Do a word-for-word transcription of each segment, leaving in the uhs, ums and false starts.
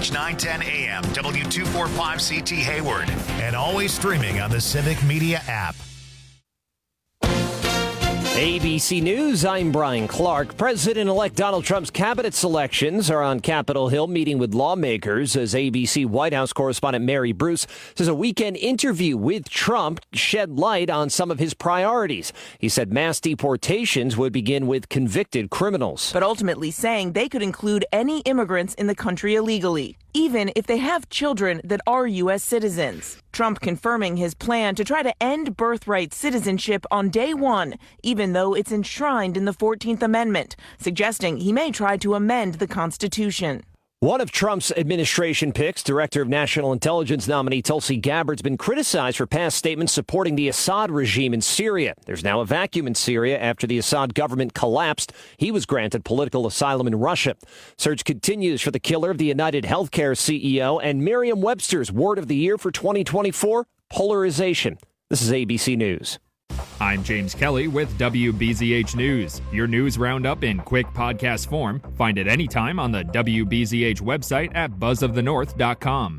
H nine ten A M, W two forty-five C T Hayward, and always streaming on the Civic Media app. A B C News, I'm Brian Clark. President-elect Donald Trump's cabinet selections are on Capitol Hill meeting with lawmakers as A B C White House correspondent Mary Bruce says a weekend interview with Trump shed light on some of his priorities. He said mass deportations would begin with convicted criminals. But ultimately saying they could include any immigrants in the country illegally, even if they have children that are U S citizens. Trump confirming his plan to try to end birthright citizenship on day one, even though it's enshrined in the fourteenth Amendment, suggesting he may try to amend the Constitution. One of Trump's administration picks, Director of National Intelligence nominee Tulsi Gabbard's been criticized for past statements supporting the Assad regime in Syria. There's now a vacuum in Syria after the Assad government collapsed. He was granted political asylum in Russia. Search continues for the killer of the United Healthcare C E O, and Merriam-Webster's word of the year for twenty twenty-four, polarization. This is A B C News. I'm James Kelly with W B Z H News, your news roundup in quick podcast form. Find it anytime on the W B Z H website at buzz of the north dot com.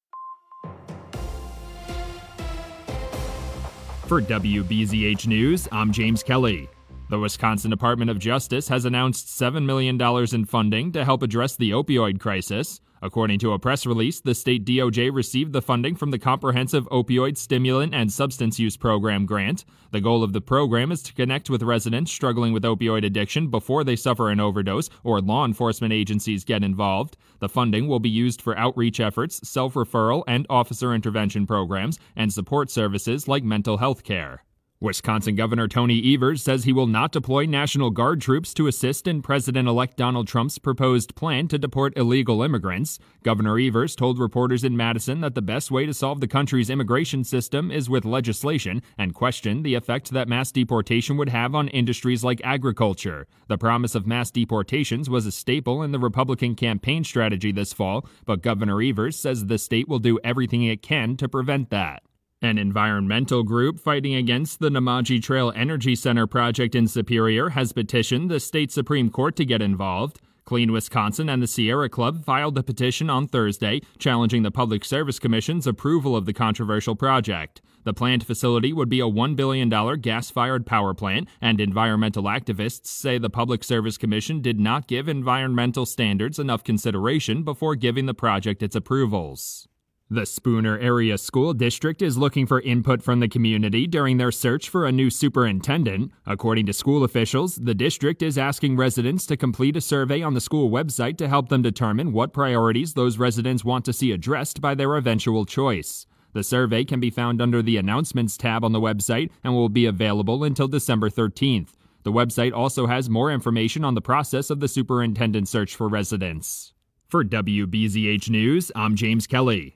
For W B Z H News, I'm James Kelly. The Wisconsin Department of Justice has announced seven million dollars in funding to help address the opioid crisis. According to a press release, the state D O J received the funding from the Comprehensive Opioid Stimulant and Substance Use Program grant. The goal of the program is to connect with residents struggling with opioid addiction before they suffer an overdose or law enforcement agencies get involved. The funding will be used for outreach efforts, self-referral and officer intervention programs, and support services like mental health care. Wisconsin Governor Tony Evers says he will not deploy National Guard troops to assist in President-elect Donald Trump's proposed plan to deport illegal immigrants. Governor Evers told reporters in Madison that the best way to solve the country's immigration system is with legislation, and questioned the effect that mass deportation would have on industries like agriculture. The promise of mass deportations was a staple in the Republican campaign strategy this fall, but Governor Evers says the state will do everything it can to prevent that. An environmental group fighting against the Namaji Trail Energy Center project in Superior has petitioned the state Supreme Court to get involved. Clean Wisconsin and the Sierra Club filed a petition on Thursday challenging the Public Service Commission's approval of the controversial project. The planned facility would be a one billion dollars gas-fired power plant, and environmental activists say the Public Service Commission did not give environmental standards enough consideration before giving the project its approvals. The Spooner Area School District is looking for input from the community during their search for a new superintendent. According to school officials, the district is asking residents to complete a survey on the school website to help them determine what priorities those residents want to see addressed by their eventual choice. The survey can be found under the Announcements tab on the website and will be available until December thirteenth. The website also has more information on the process of the superintendent search for residents. For W B Z H News, I'm James Kelly.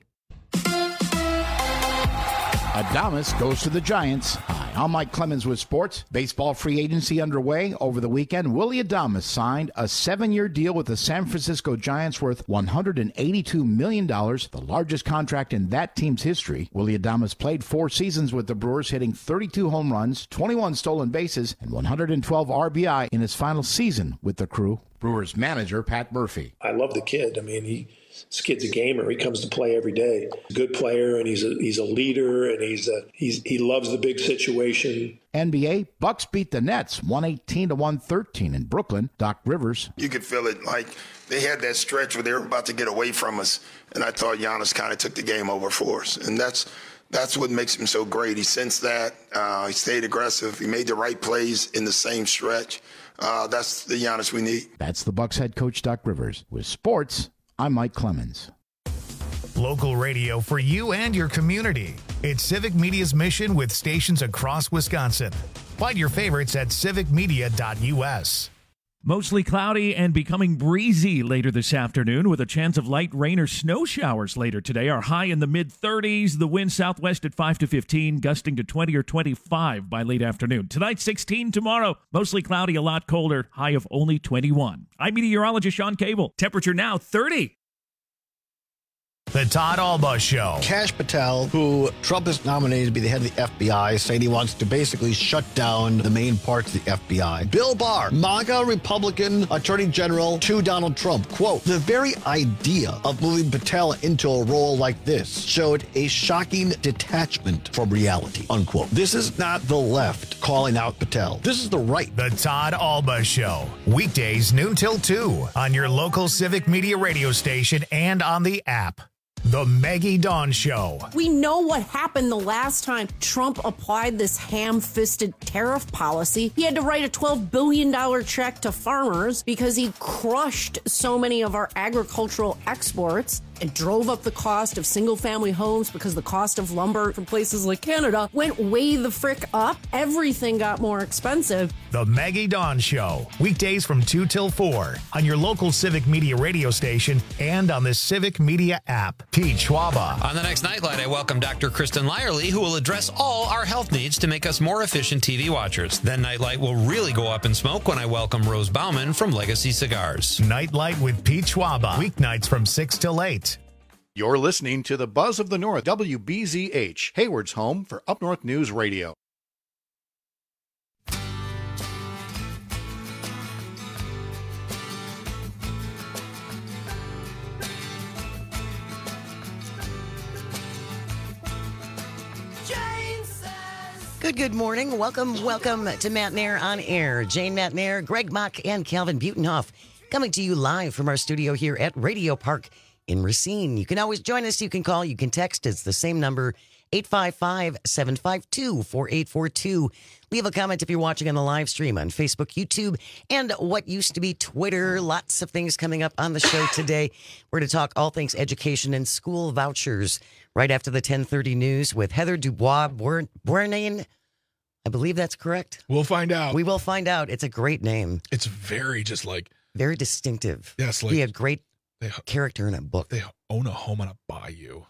Adames goes to the Giants. Hi, I'm Mike Clemens with sports. Baseball free agency underway. Over the weekend, Willy Adames signed a seven-year deal with the San Francisco Giants worth one hundred eighty-two million dollars, the largest contract in that team's history. Willy Adames played four seasons with the Brewers, hitting thirty-two home runs, twenty-one stolen bases, and one hundred twelve R B I in his final season with the Crew. Brewers manager Pat Murphy. I love the kid. I mean, he... This kid's a gamer. He comes to play every day. He's a good player, and he's a he's a leader, and he's a he's he loves the big situation. N B A, Bucks beat the Nets one eighteen to one thirteen in Brooklyn. Doc Rivers. You could feel it like they had that stretch where they were about to get away from us, and I thought Giannis kind of took the game over for us, and that's that's what makes him so great. He sensed that. Uh, he stayed aggressive. He made the right plays in the same stretch. Uh, that's the Giannis we need. That's the Bucks head coach Doc Rivers. With sports, I'm Mike Clemens. Local radio for you and your community. It's Civic Media's mission with stations across Wisconsin. Find your favorites at civic media dot u s. Mostly cloudy and becoming breezy later this afternoon with a chance of light rain or snow showers later today. Our high in the mid thirties, the wind southwest at five to fifteen, gusting to twenty or twenty-five by late afternoon. Tonight, sixteen. Tomorrow, mostly cloudy, a lot colder, high of only twenty-one. I'm meteorologist Sean Cable. Temperature now thirty. The Todd Alba Show. Kash Patel, who Trump has nominated to be the head of the F B I, saying he wants to basically shut down the main parts of the F B I. Bill Barr, MAGA Republican Attorney General to Donald Trump. Quote, the very idea of moving Patel into a role like this showed a shocking detachment from reality, unquote. This is not the left calling out Patel. This is the right. The Todd Alba Show. Weekdays noon till two on your local Civic Media radio station and on the app. The Maggie Dawn Show. We know what happened the last time Trump applied this ham-fisted tariff policy. He had to write a twelve billion dollars check to farmers because he crushed so many of our agricultural exports and drove up the cost of single-family homes because the cost of lumber from places like Canada went way the frick up. Everything got more expensive. The Maggie Dawn Show. Weekdays from two till four on your local Civic Media radio station and on the Civic Media app. Pete Schwaba. On the next Nightlight, I welcome Doctor Kristen Lyerly, who will address all our health needs to make us more efficient T V watchers. Then Nightlight will really go up in smoke when I welcome Rose Bauman from Legacy Cigars. Nightlight with Pete Schwaba. Weeknights from six till eight. You're listening to the Buzz of the North, W B Z H, Hayward's home for Up North News Radio. Good, good morning. Welcome, welcome to Matt Nair on Air. Jane Matt Nair, Greg Mock, and Calvin Butenhoff coming to you live from our studio here at Radio Park in Racine. You can always join us. You can call. You can text. It's the same number, eight five five, seven five two, four eight four two. Leave a comment if you're watching on the live stream on Facebook, YouTube, and what used to be Twitter. Lots of things coming up on the show today. We're going to talk all things education and school vouchers right after the ten thirty news with Heather Dubois Bournain. I believe that's correct. We'll find out. We will find out. It's a great name. It's very just like... Very distinctive. Yes. Like be a great they, character in a book. They own a home on a bayou.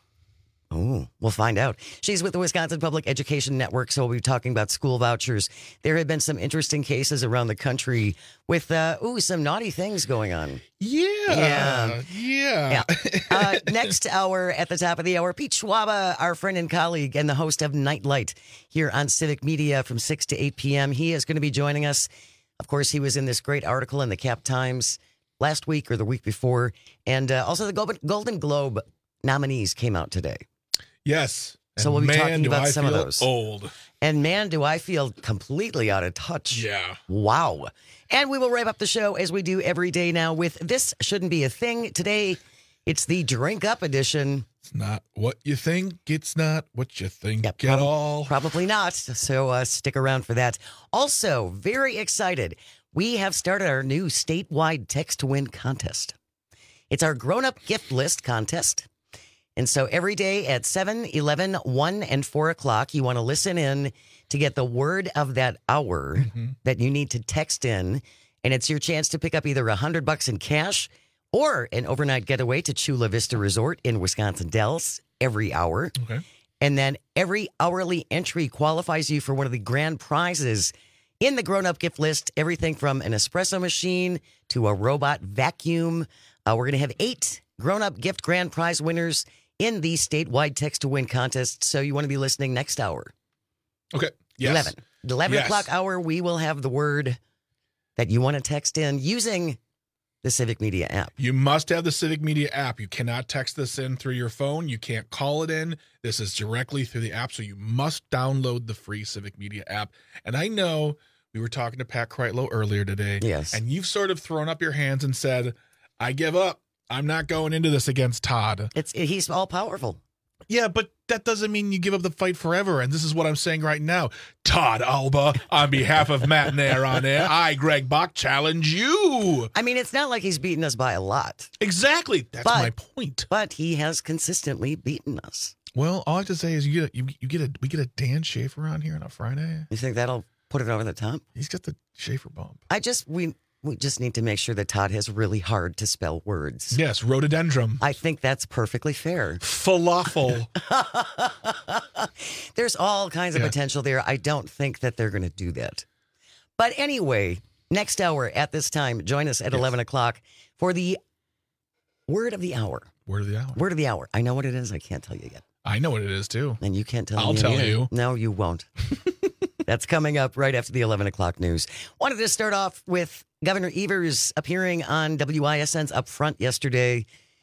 Oh, we'll find out. She's with the Wisconsin Public Education Network, so we'll be talking about school vouchers. There have been some interesting cases around the country with, uh, ooh, some naughty things going on. Yeah. Yeah. Yeah. yeah. Uh, next hour, at the top of the hour, Pete Schwaba, our friend and colleague and the host of Nightlight here on Civic Media from six to eight p.m. He is going to be joining us. Of course, he was in this great article in the Cap Times last week or the week before. And uh, also the Golden Globe nominees came out today. Yes. So we'll be man, talking about I some of feel those. Old. And man, do I feel completely out of touch. Yeah. Wow. And we will wrap up the show as we do every day now with This Shouldn't Be a Thing. Today, it's the Drink Up edition. It's not what you think. It's not what you think Yep, at prob- all. Probably not. So uh, stick around for that. Also, very excited. We have started our new statewide text to win contest. It's our grown-up gift list contest. And so every day at seven, eleven, one, and four o'clock, you want to listen in to get the word of that hour mm-hmm. that you need to text in. And it's your chance to pick up either a hundred bucks in cash or an overnight getaway to Chula Vista Resort in Wisconsin Dells every hour. Okay. And then every hourly entry qualifies you for one of the grand prizes in the grown-up gift list. Everything from an espresso machine to a robot vacuum. Uh, we're going to have eight grown-up gift grand prize winners in the statewide text to win contest. So you want to be listening next hour. Okay. Yes. eleven. eleven yes. o'clock hour, we will have the word that you want to text in using the Civic Media app. You must have the Civic Media app. You cannot text this in through your phone. You can't call it in. This is directly through the app. So you must download the free Civic Media app. And I know we were talking to Pat Kreitlow earlier today. Yes. And you've sort of thrown up your hands and said, I give up. I'm not going into this against Todd. It's he's all powerful. Yeah, but that doesn't mean you give up the fight forever. And this is what I'm saying right now. Todd Alba, on behalf of Matt Nair on Air, I, Greg Bach, challenge you. I mean, it's not like he's beaten us by a lot. Exactly. That's but, my point. But he has consistently beaten us. Well, all I have to say is you get a, you, you get a we get a Dan Schaefer on here on a Friday. You think that'll put it over the top? He's got the Schaefer bump. I just we. We just need to make sure that Todd has really hard to spell words. Yes, rhododendron. I think that's perfectly fair. Falafel. There's all kinds of yeah. potential there. I don't think that they're going to do that. But anyway, next hour at this time, join us at yes. eleven o'clock for the word of the hour. Word of the hour. Word of the hour. I know what it is. I can't tell you yet. I know what it is, too. And you can't tell I'll me. tell either. you. No, you won't. That's coming up right after the eleven o'clock news. Wanted to start off with Governor Evers appearing on W I S N's Upfront yesterday.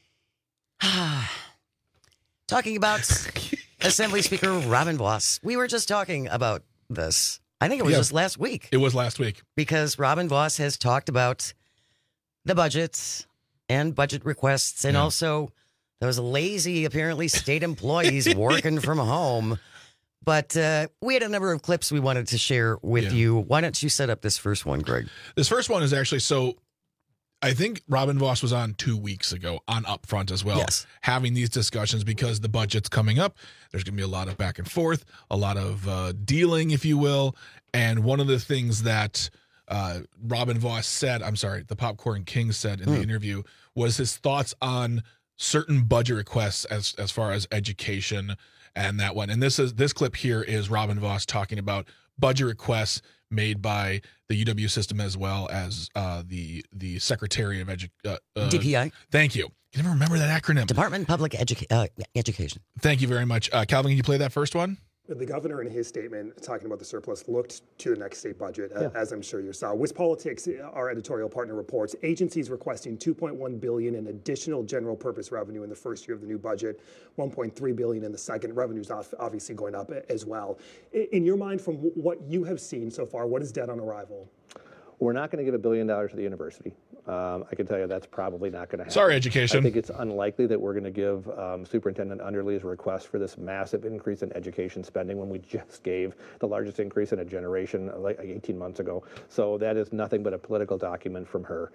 Talking about Assembly Speaker Robin Vos. We were just talking about this. I think it was Yeah. just last week. It was last week. Because Robin Vos has talked about the budgets and budget requests and Yeah. also those lazy, apparently, state employees working from home. But uh, we had a number of clips we wanted to share with Yeah. you. Why don't you set up this first one, Greg? This first one is actually, so I think Robin Vos was on two weeks ago on Upfront as well, Yes. having these discussions because the budget's coming up. There's going to be a lot of back and forth, a lot of uh, dealing, if you will. And one of the things that uh, Robin Vos said, I'm sorry, the Popcorn King said in Hmm. the interview was his thoughts on certain budget requests as as far as education and that one. And this is this clip here is Robin Vos talking about budget requests made by the U W system as well as uh, the the Secretary of Edu- uh, uh, D P I. Thank you. You never remember that acronym. Department of Public Educa- uh, Education. Thank you very much. Uh, Calvin, can you play that first one? The governor in his statement talking about the surplus looked to the next state budget, Yeah. as I'm sure you saw. WisPolitics, our editorial partner, reports agencies requesting two point one billion dollars in additional general purpose revenue in the first year of the new budget, one point three billion dollars in the second. Revenues off- obviously going up as well. I- In your mind, from what you have seen so far, what is dead on arrival? We're not going to give a billion dollars to the university. Um, I can tell you that's probably not going to happen. Sorry, education. I think it's unlikely that we're going to give um, Superintendent Underly's request for this massive increase in education spending when we just gave the largest increase in a generation like eighteen months ago. So that is nothing but a political document from her.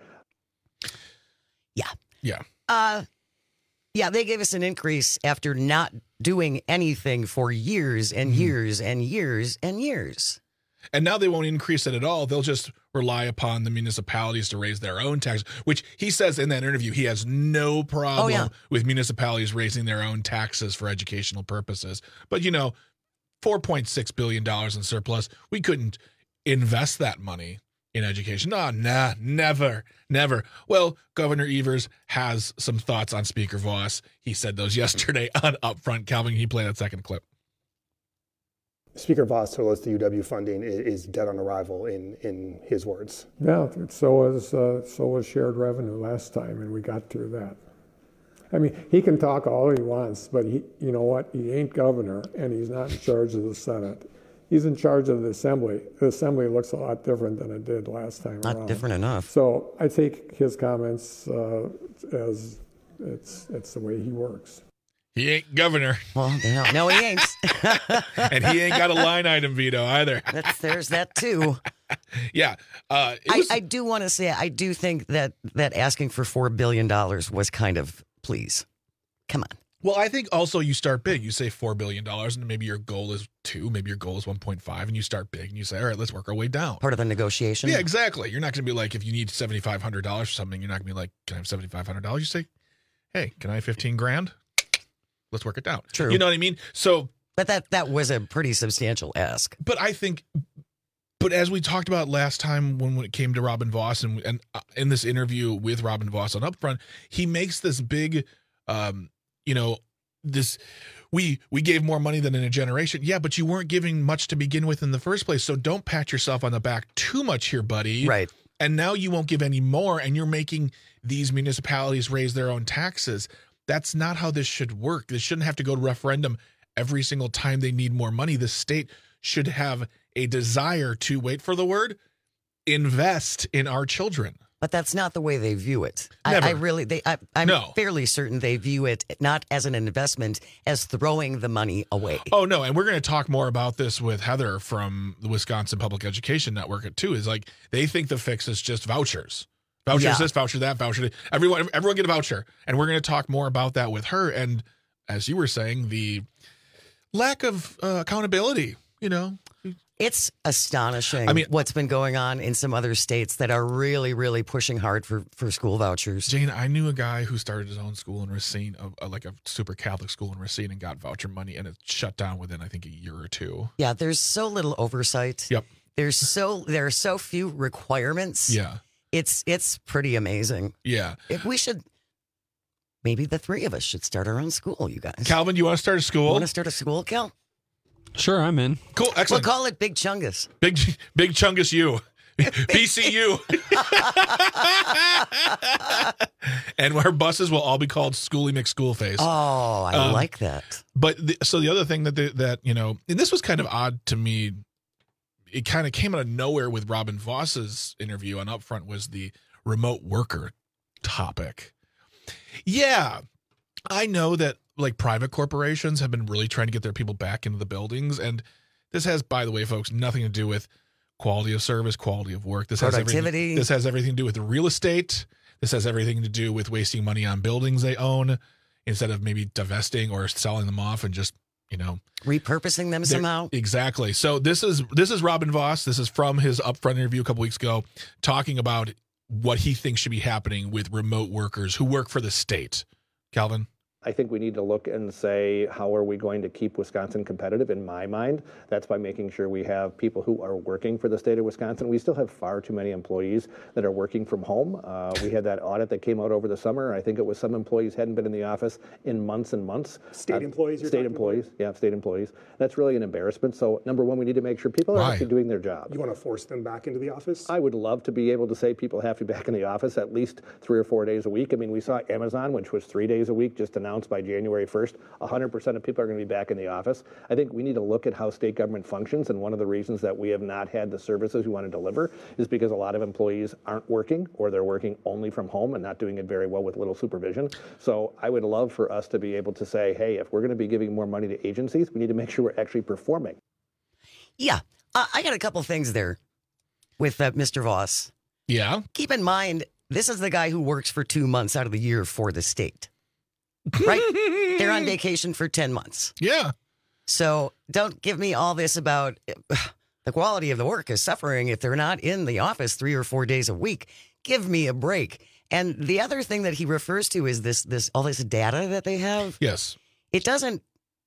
Yeah. Yeah. Uh, yeah, they gave us an increase after not doing anything for years and Mm-hmm. years and years and years. And now they won't increase it at all. They'll just rely upon the municipalities to raise their own taxes, which he says in that interview, he has no problem Oh, yeah. with municipalities raising their own taxes for educational purposes. But, you know, four point six billion dollars in surplus, we couldn't invest that money in education. No, nah, never, never. Well, Governor Evers has some thoughts on Speaker Vos. He said those yesterday on Upfront. Calvin, can you play that second clip? Speaker Vos told us the U W funding i- is dead on arrival in, in his words. Yeah, so was uh, so was shared revenue last time, and we got through that. I mean, he can talk all he wants, but he, you know what? He ain't governor, and he's not in charge of the Senate. He's in charge of the Assembly. The Assembly looks a lot different than it did last time Not around. different enough. So I take his comments uh, as it's it's the way he works. He ain't governor. Well, no, no he ain't. And he ain't got a line item veto either. That's, there's that too. Yeah. Uh, it I, was, I do want to say, I do think that, that asking for four billion dollars was kind of, please, come on. well, I think also you start big. You say four billion dollars and maybe your goal is two, maybe your goal is one point five, and you start big and you say, all right, let's work our way down. Part of the negotiation. Yeah, exactly. You're not going to be like, if you need seventy-five hundred dollars for something, you're not going to be like, can I have seventy-five hundred dollars? You say, hey, can I have fifteen grand? Let's work it down. True. You know what I mean? So, But that, that was a pretty substantial ask. but I think, but as we talked about last time when, when it came to Robin Vos and, and uh, in this interview with Robin Vos on Upfront, he makes this big, um, you know, this, we, we gave more money than in a generation. Yeah, but you weren't giving much to begin with in the first place. So don't pat yourself on the back too much here, buddy. Right. And now you won't give any more, and you're making these municipalities raise their own taxes. That's not how this should work. This shouldn't have to go to referendum every single time they need more money. The state should have a desire to, wait for the word, invest in our children. But that's not the way they view it. I, Never. I really, they, I, I'm No. fairly certain they view it not as an investment, as throwing the money away. Oh, no. And we're going to talk more about this with Heather from the Wisconsin Public Education Network, too. Is like they think the fix is just vouchers. Vouchers Yeah. this, voucher that, voucher that. Everyone, everyone get a voucher. And we're going to talk more about that with her. And as you were saying, the lack of uh, accountability, you know. It's astonishing I mean- what's been going on in some other states that are really, really pushing hard for, for school vouchers. Jane, I knew a guy who started his own school in Racine, a, a, like a super Catholic school in Racine, and got voucher money, and it shut down within, I think, a year or two. Yeah, there's so little oversight. Yep. There's so there are so few requirements. Yeah. It's it's pretty amazing. Yeah. If we should maybe the three of us should start our own school, you guys. Calvin, you want to start a school? You want to start a school, Cal? Sure, I'm in. Cool, excellent. We'll call it Big Chungus. Big Big Chungus U. B C U. And our buses will all be called Schoolie McSchoolface. Oh, I um, like that. But the, so the other thing that, they, that, you know, and this was kind of odd to me, it kind of came out of nowhere with Robin Voss's interview on Upfront, was the remote worker topic. Yeah, I know that like private corporations have been really trying to get their people back into the buildings. And this has, by the way, folks, nothing to do with quality of service, quality of work. This has everything, this has everything to do with real estate. This has everything to do with wasting money on buildings they own instead of maybe divesting or selling them off and just, you know, repurposing them somehow. Exactly. So this is this is Robin Voss. This is from his Upfront interview a couple weeks ago, talking about what he thinks should be happening with remote workers who work for the state. Calvin? I think we need to look and say, how are we going to keep Wisconsin competitive? In my mind, that's by making sure we have people who are working for the state of Wisconsin. We still have far too many employees that are working from home. Uh, we had that audit that came out over the summer. I think it was some employees hadn't been in the office in months and months. State uh, employees? You're state employees, about? yeah, state employees. That's really an embarrassment. So number one, we need to make sure people are Why? actually doing their job. You want to force them back into the office? I would love to be able to say people have to be back in the office at least three or four days a week. I mean, we saw Amazon, which was three days a week, just announced by January first, one hundred percent of people are going to be back in the office. I think we need to look at how state government functions, and one of the reasons that we have not had the services we want to deliver is because a lot of employees aren't working, or they're working only from home and not doing it very well with little supervision. So I would love for us to be able to say, hey, if we're going to be giving more money to agencies, we need to make sure we're actually performing. Yeah, uh, I got a couple things there with uh, Mister Voss. Yeah. Keep in mind, this is the guy who works for two months out of the year for the state. Right? They're on vacation for ten months. Yeah. So don't give me all this about uh, the quality of the work is suffering if they're not in the office three or four days a week. Give me a break. And the other thing that he refers to is this, this all this data that they have. Yes. It doesn't,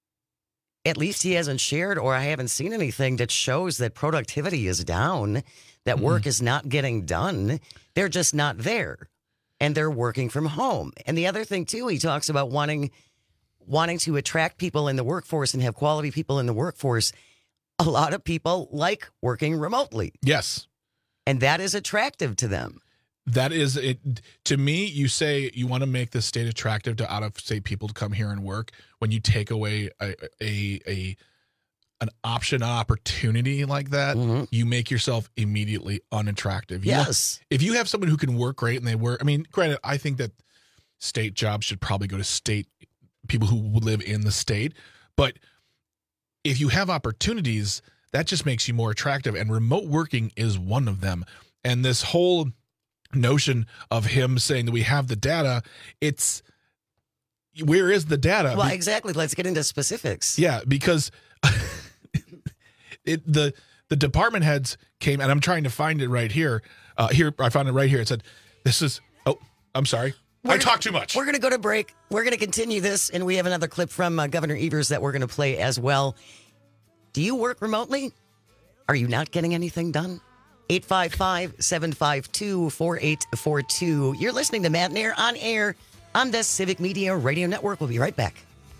at least he hasn't shared, or I haven't seen anything that shows that productivity is down, that mm-hmm. work is not getting done. They're just not there. And they're working from home. And the other thing, too, he talks about wanting wanting to attract people in the workforce and have quality people in the workforce. A lot of people like working remotely. Yes. And that is attractive to them. That is it. To me, you say you want to make the state attractive to out-of-state people to come here and work. When you take away a a, a an option opportunity like that, mm-hmm. you make yourself immediately unattractive. You yes. know, if you have someone who can work great and they work, I mean, granted, I think that state jobs should probably go to state people who live in the state. But if you have opportunities, that just makes you more attractive. And remote working is one of them. And this whole notion of him saying that we have the data, it's, where is the data? Well, exactly. Let's get into specifics. Yeah, because it the the department heads came, and I'm trying to find it right here. Uh, here, I found it right here. It said, this is, oh, I'm sorry. We're I talk too much. We're going to go to break. We're going to continue this, and we have another clip from uh, Governor Evers that we're going to play as well. Do you work remotely? Are you not getting anything done? eight five five, seven five two, four eight four two. You're listening to Matt and Air on air on the Civic Media Radio Network. We'll be right back.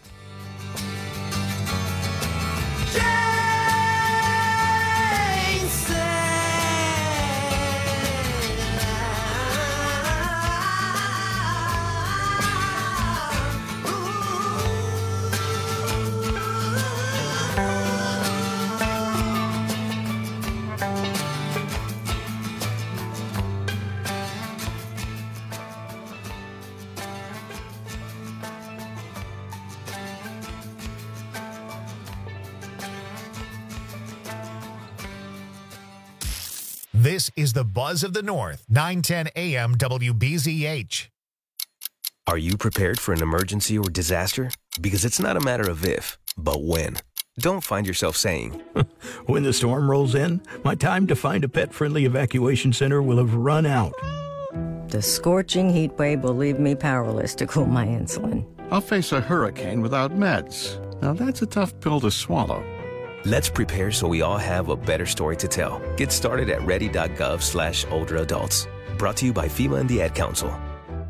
This is the Buzz of the North, nine ten A M W B Z H. Are you prepared for an emergency or disaster? Because it's not a matter of if, but when. Don't find yourself saying, when the storm rolls in, my time to find a pet-friendly evacuation center will have run out. The scorching heat wave will leave me powerless to cool my insulin. I'll face a hurricane without meds. Now that's a tough pill to swallow. Let's prepare so we all have a better story to tell. Get started at ready.gov slash older adults. Brought to you by FEMA and the Ad Council.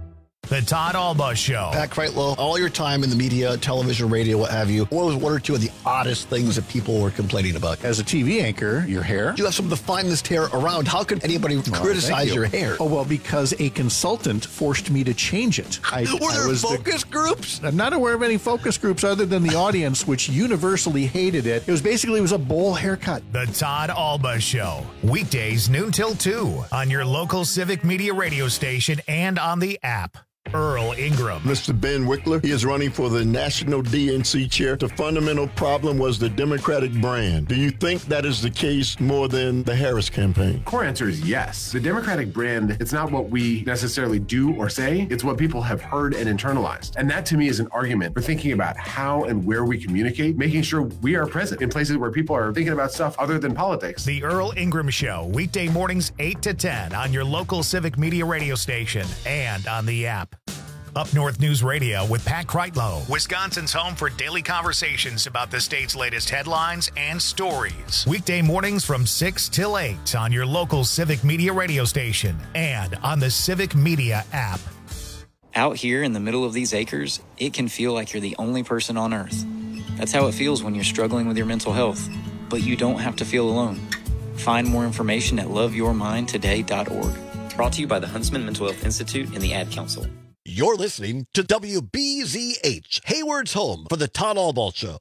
The Todd Alba Show. Pat Kreitlow, all your time in the media, television, radio, what have you, what was one or two of the oddest things that people were complaining about? As a T V anchor, your hair. You have some of the finest hair around. How could anybody Well, criticize thank you. your hair? Oh, well, because a consultant forced me to change it. I, Were I there was focus the, groups? I'm not aware of any focus groups other than the audience, which universally hated it. It was basically, it was a bowl haircut. The Todd Alba Show. Weekdays noon till two on your local Civic Media radio station and on the app. Earl Ingram. Mister Ben Wickler, he is running for the National D N C chair. The fundamental problem was the Democratic brand. Do you think that is the case more than the Harris campaign? Core answer is yes. The Democratic brand, it's not what we necessarily do or say, it's what people have heard and internalized. And that to me is an argument for thinking about how and where we communicate, making sure we are present in places where people are thinking about stuff other than politics. The Earl Ingram Show, weekday mornings eight to ten on your local Civic Media radio station and on the app. Up North News Radio with Pat Kreitlow, Wisconsin's home for daily conversations about the state's latest headlines and stories. Weekday mornings from six till eight on your local Civic Media radio station and on the Civic Media app. Out here in the middle of these acres, it can feel like you're the only person on Earth. That's how it feels when you're struggling with your mental health. But you don't have to feel alone. Find more information at love your mind today dot org. Brought to you by the Huntsman Mental Health Institute and the Ad Council. You're listening to W B Z H, Hayward's home for the Todd Alba Show.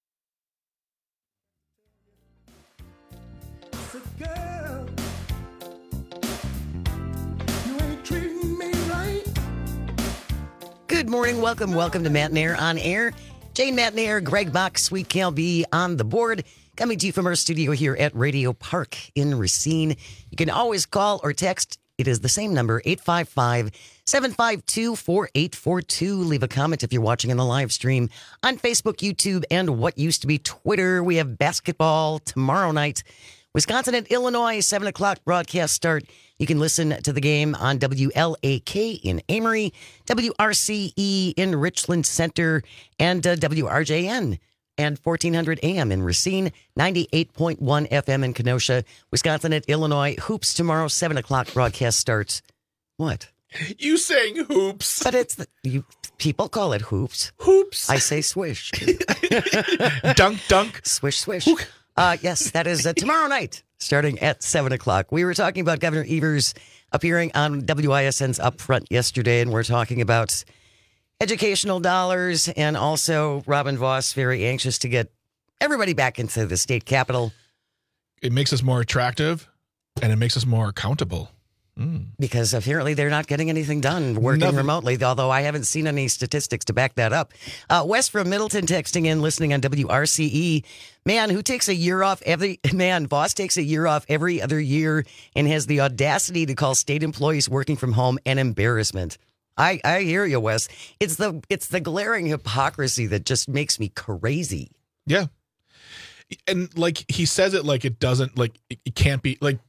Good morning. Welcome. Welcome to Matt and Air on Air. Jane, Matt and Air, Greg Bach, Sweet Cal B on the board. Coming to you from our studio here at Radio Park in Racine. You can always call or text. It is the same number, eight five five, seven five two, four eight four two. Leave a comment if you're watching on the live stream on Facebook, YouTube, and what used to be Twitter. We have basketball tomorrow night. Wisconsin and Illinois, seven o'clock broadcast start. You can listen to the game on W L A K in Amory, W R C E in Richland Center, and uh, W R J N and fourteen hundred A M in Racine, ninety-eight point one F M in Kenosha. Wisconsin at Illinois. Hoops tomorrow, seven o'clock broadcast starts. What? You saying hoops. But it's the, you people call it hoops. Hoops. I say swish. Dunk, dunk. Swish, swish. Uh, yes, that is uh, tomorrow night, starting at seven o'clock. We were talking about Governor Evers appearing on W I S N's Upfront yesterday, and we're talking about educational dollars, and also Robin Vos very anxious to get everybody back into the state capitol. It makes us more attractive, and it makes us more accountable. Mm. Because apparently they're not getting anything done working Nothing. remotely, although I haven't seen any statistics to back that up. Uh, Wes from Middleton texting in, listening on W R C E. Man, who takes a year off every, man, Voss takes a year off every other year and has the audacity to call state employees working from home an embarrassment. I, I hear you, Wes. It's the it's the glaring hypocrisy that just makes me crazy. Yeah. And like he says it like it doesn't, like it, it can't be, like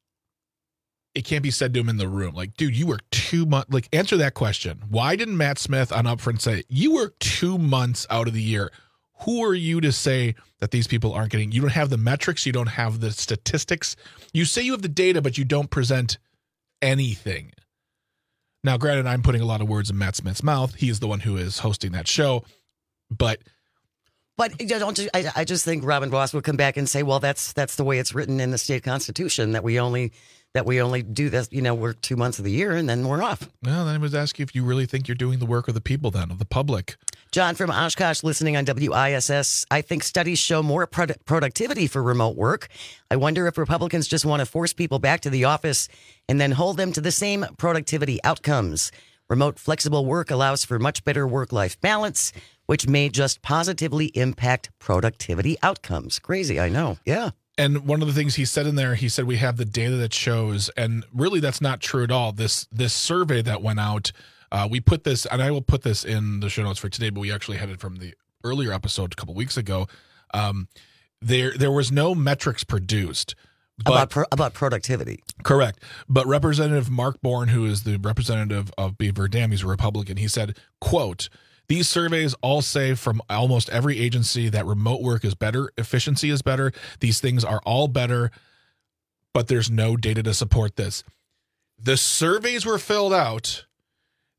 it can't be said to him in the room. Like, dude, you work two months. Like, answer that question. Why didn't Matt Smith on Upfront say, you work two months out of the year? Who are you to say that these people aren't getting, you don't have the metrics, you don't have the statistics. You say you have the data, but you don't present anything. Now, granted, I'm putting a lot of words in Matt Smith's mouth. He is the one who is hosting that show. But But you don't. I, I just think Robin Vos will come back and say, "Well, that's that's the way it's written in the state constitution that we only that we only do this. You know, we're two months of the year and then we're off." Well, then I was asking if you really think you're doing the work of the people, then of the public. John from Oshkosh, listening on W I S S. I think studies show more produ- productivity for remote work. I wonder if Republicans just want to force people back to the office and then hold them to the same productivity outcomes. Remote flexible work allows for much better work-life balance, which may just positively impact productivity outcomes. Crazy, I know. Yeah. And one of the things he said in there, he said we have the data that shows, and really that's not true at all. This this survey that went out, uh, we put this, and I will put this in the show notes for today, but we actually had it from the earlier episode a couple weeks ago. Um, there there was no metrics produced. But, about pro- about productivity. Correct. But Representative Mark Bourne, who is the representative of Beaver Dam, he's a Republican, he said, quote, "These surveys all say from almost every agency that remote work is better, efficiency is better. These things are all better, but there's no data to support this." The surveys were filled out.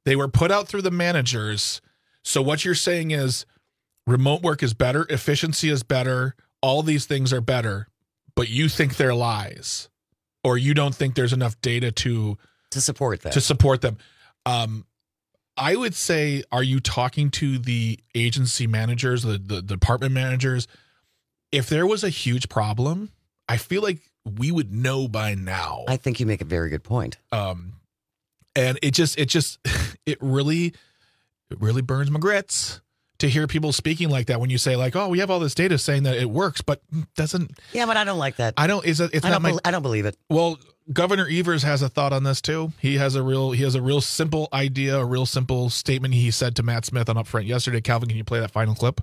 They were put out through the managers. So what you're saying is remote work is better, efficiency is better, all these things are better, but you think they're lies, or you don't think there's enough data to to support them. To support them. Um, I would say, are you talking to the agency managers, the, the department managers? If there was a huge problem, I feel like we would know by now. I think you make a very good point. Um, and it just, it just, it really, it really burns my grits to hear people speaking like that when you say like, oh, we have all this data saying that it works, but doesn't. Yeah, but I don't like that. I don't, is it, it's I not don't my, be, I don't believe it. Well, Governor Evers has a thought on this too. He has a real, he has a real simple idea, a real simple statement he said to Matt Smith on Upfront yesterday. Calvin, can you play that final clip?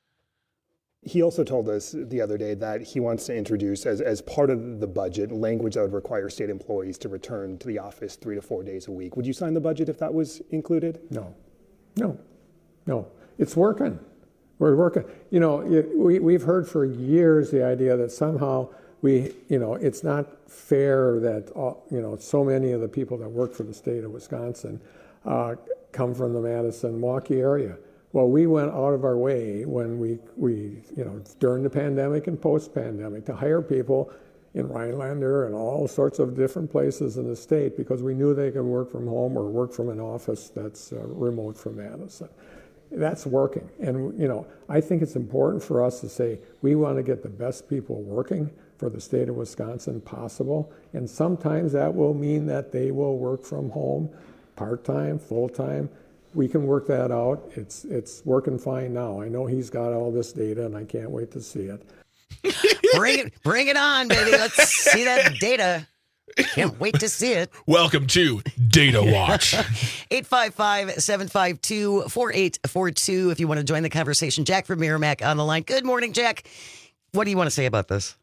He also told us the other day that he wants to introduce, as, as part of the budget, language that would require state employees to return to the office three to four days a week. Would you sign the budget if that was included? No, no, no. It's working. We're working. You know, it, we, we've heard for years the idea that somehow we, you know, it's not fair that, all, you know, so many of the people that work for the state of Wisconsin uh, come from the Madison-Milwaukee area. Well, we went out of our way when we, we, you know, during the pandemic and post-pandemic to hire people in Rhinelander and all sorts of different places in the state because we knew they could work from home or work from an office that's uh, remote from Madison. That's working. And, you know, I think it's important for us to say we want to get the best people working for the state of Wisconsin possible. And sometimes that will mean that they will work from home part-time, full-time. We can work that out. It's it's working fine now. I know he's got all this data, and I can't wait to see it. Bring it, bring it on, baby. Let's see that data. Can't wait to see it. Welcome to Data Watch. eight five five, seven five two, four eight four two if you want to join the conversation. Jack from Merrimack on the line. Good morning, Jack. What do you want to say about this?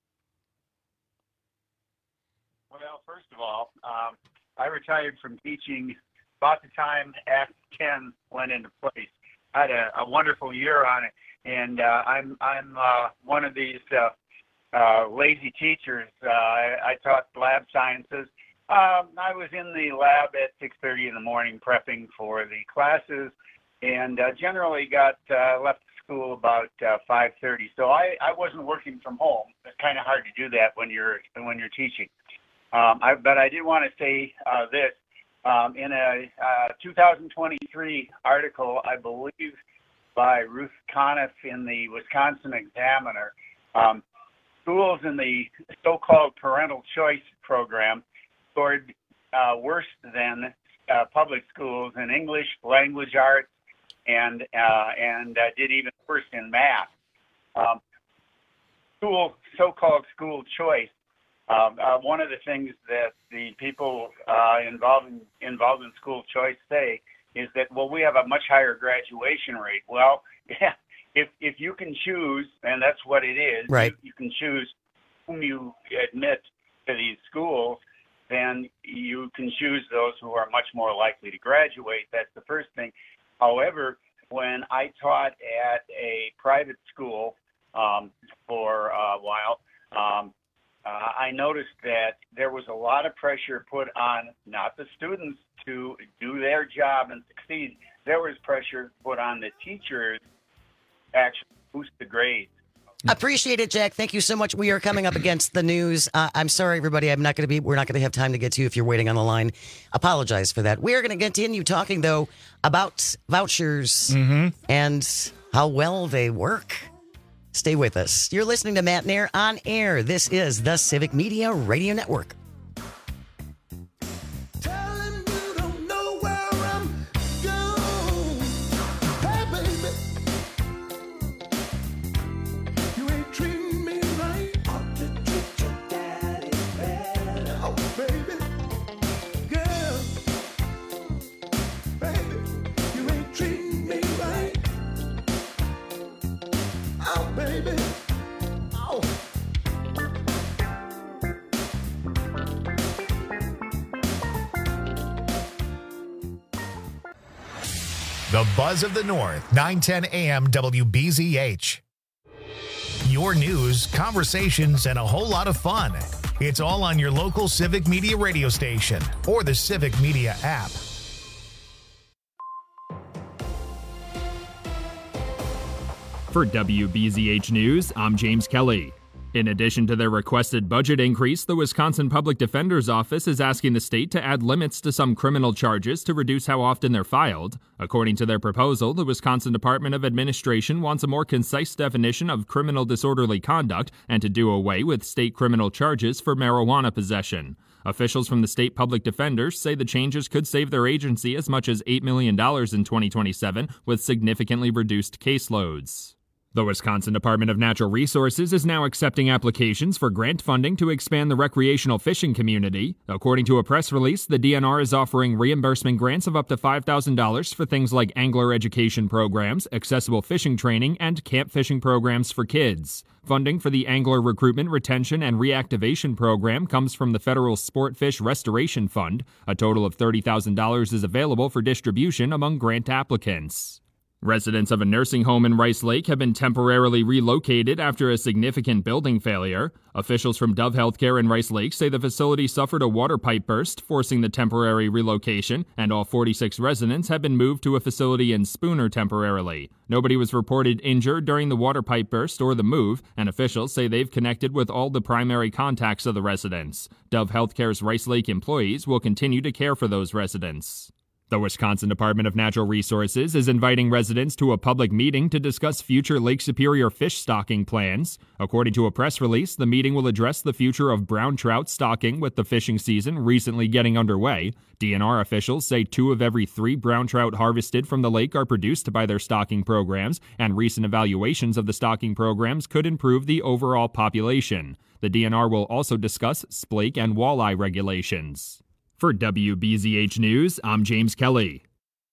Well, first of all, um, I retired from teaching about the time Act ten went into place. I had a, a wonderful year on it, and uh, I'm I'm uh, one of these uh, uh, lazy teachers. Uh, I, I taught lab sciences. Um, I was in the lab at six thirty in the morning prepping for the classes, and uh, generally got uh, left school about uh, five thirty. So I, I wasn't working from home. It's kind of hard to do that when you're when you're teaching. Um, I, but I did want to say uh, this. Um, in a uh, two thousand twenty-three article, I believe, by Ruth Conniff in the Wisconsin Examiner, um, schools in the so-called parental choice program scored uh, worse than uh, public schools in English, language arts, and uh, and uh, did even worse in math. Um, school, so-called school choice. Um, uh, one of the things that the people uh, involved in, involved in school choice say is that, well, we have a much higher graduation rate. Well, yeah, if if you can choose, and that's what it is, right. you, you can choose whom you admit to these schools, then you can choose those who are much more likely to graduate. That's the first thing. However, when I taught at a private school um, for a while, um, Uh, I noticed that there was a lot of pressure put on not the students to do their job and succeed. There was pressure put on the teachers to actually boost the grades. Appreciate it, Jack. Thank you so much. We are coming up against the news. Uh, I'm sorry, everybody. I'm not going to be. We're not going to have time to get to you if you're waiting on the line. Apologize for that. We are going to continue talking though about vouchers mm-hmm. and how well they work. Stay with us. You're listening to Matt Nair on air. This is the Civic Media Radio Network. The Buzz of the North, nine ten A M W B Z H. Your news, conversations, and a whole lot of fun. It's all on your local Civic Media radio station or the Civic Media app. For W B Z H News, I'm James Kelly. In addition to their requested budget increase, the Wisconsin Public Defender's Office is asking the state to add limits to some criminal charges to reduce how often they're filed. According to their proposal, the Wisconsin Department of Administration wants a more concise definition of criminal disorderly conduct and to do away with state criminal charges for marijuana possession. Officials from the state public defenders say the changes could save their agency as much as eight million dollars in twenty twenty-seven with significantly reduced caseloads. The Wisconsin Department of Natural Resources is now accepting applications for grant funding to expand the recreational fishing community. According to a press release, the D N R is offering reimbursement grants of up to five thousand dollars for things like angler education programs, accessible fishing training, and camp fishing programs for kids. Funding for the Angler Recruitment, Retention, and Reactivation Program comes from the Federal Sport Fish Restoration Fund. A total of thirty thousand dollars is available for distribution among grant applicants. Residents of a nursing home in Rice Lake have been temporarily relocated after a significant building failure. Officials from Dove Healthcare in Rice Lake say the facility suffered a water pipe burst, forcing the temporary relocation, and all forty-six residents have been moved to a facility in Spooner temporarily. Nobody was reported injured during the water pipe burst or the move, and officials say they've connected with all the primary contacts of the residents. Dove Healthcare's Rice Lake employees will continue to care for those residents. The Wisconsin Department of Natural Resources is inviting residents to a public meeting to discuss future Lake Superior fish stocking plans. According to a press release, the meeting will address the future of brown trout stocking with the fishing season recently getting underway. D N R officials say two of every three brown trout harvested from the lake are produced by their stocking programs, and recent evaluations of the stocking programs could improve the overall population. The D N R will also discuss splake and walleye regulations. For W B Z H News, I'm James Kelly.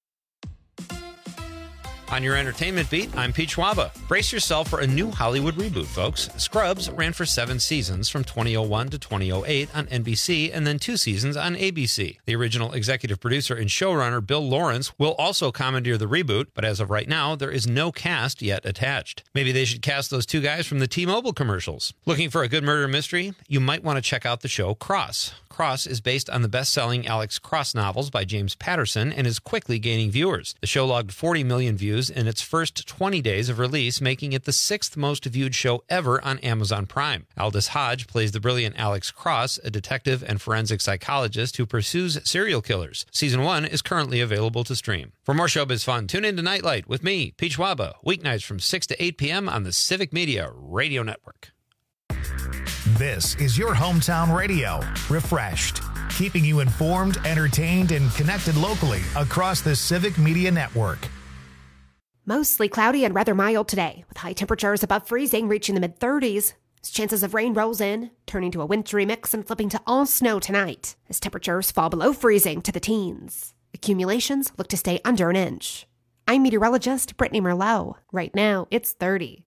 On your entertainment beat, I'm Pete Schwaba. Brace yourself for a new Hollywood reboot, folks. Scrubs ran for seven seasons from twenty oh one to twenty oh eight on N B C and then two seasons on A B C. The original executive producer and showrunner Bill Lawrence will also commandeer the reboot, but as of right now, there is no cast yet attached. Maybe they should cast those two guys from the T-Mobile commercials. Looking for a good murder mystery? You might want to check out the show Cross. Cross is based on the best-selling Alex Cross novels by James Patterson and is quickly gaining viewers. The show logged forty million views in its first twenty days of release, making it the sixth most viewed show ever on Amazon Prime. Aldous Hodge plays the brilliant Alex Cross, a detective and forensic psychologist who pursues serial killers. Season one is currently available to stream. For more showbiz fun, tune in to Nightlight with me, Pete Schwaba, weeknights from six to eight p.m. on the Civic Media Radio Network. This is your hometown radio, refreshed, keeping you informed, entertained, and connected locally across the Civic Media Network. Mostly cloudy and rather mild today, with high temperatures above freezing reaching the mid-thirties. As chances of rain rolls in, turning to a wintry mix and flipping to all snow tonight, as temperatures fall below freezing to the teens. Accumulations look to stay under an inch. I'm meteorologist Brittany Merlot. Right now, it's thirty.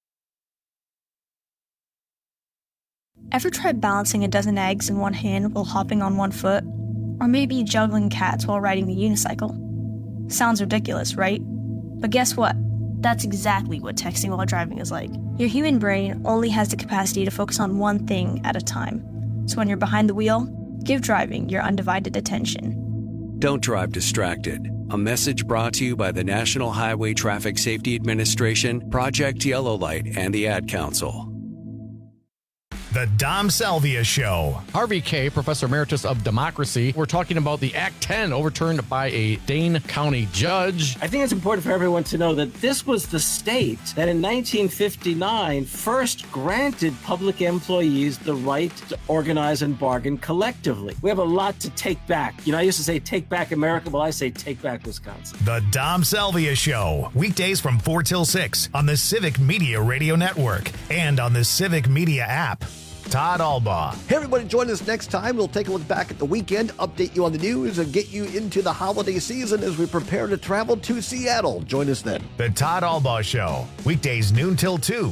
Ever tried balancing a dozen eggs in one hand while hopping on one foot? Or maybe juggling cats while riding the unicycle? Sounds ridiculous, right? But guess what? That's exactly what texting while driving is like. Your human brain only has the capacity to focus on one thing at a time. So when you're behind the wheel, give driving your undivided attention. Don't drive distracted. A message brought to you by the National Highway Traffic Safety Administration, Project Yellow Light, and the Ad Council. The Dom Salvia Show. Harvey Kaye, Professor Emeritus of Democracy. We're talking about the Act ten overturned by a Dane County judge. I think it's important for everyone to know that this was the state that in nineteen fifty-nine first granted public employees the right to organize and bargain collectively. We have a lot to take back. You know, I used to say take back America. Well, I say take back Wisconsin. The Dom Salvia Show. Weekdays from four till six on the Civic Media Radio Network and on the Civic Media app. Todd Albaugh. Hey, everybody, join us next time. We'll take a look back at the weekend, update you on the news, and get you into the holiday season as we prepare to travel to Seattle. Join us then. The Todd Albaugh Show. Weekdays noon till two.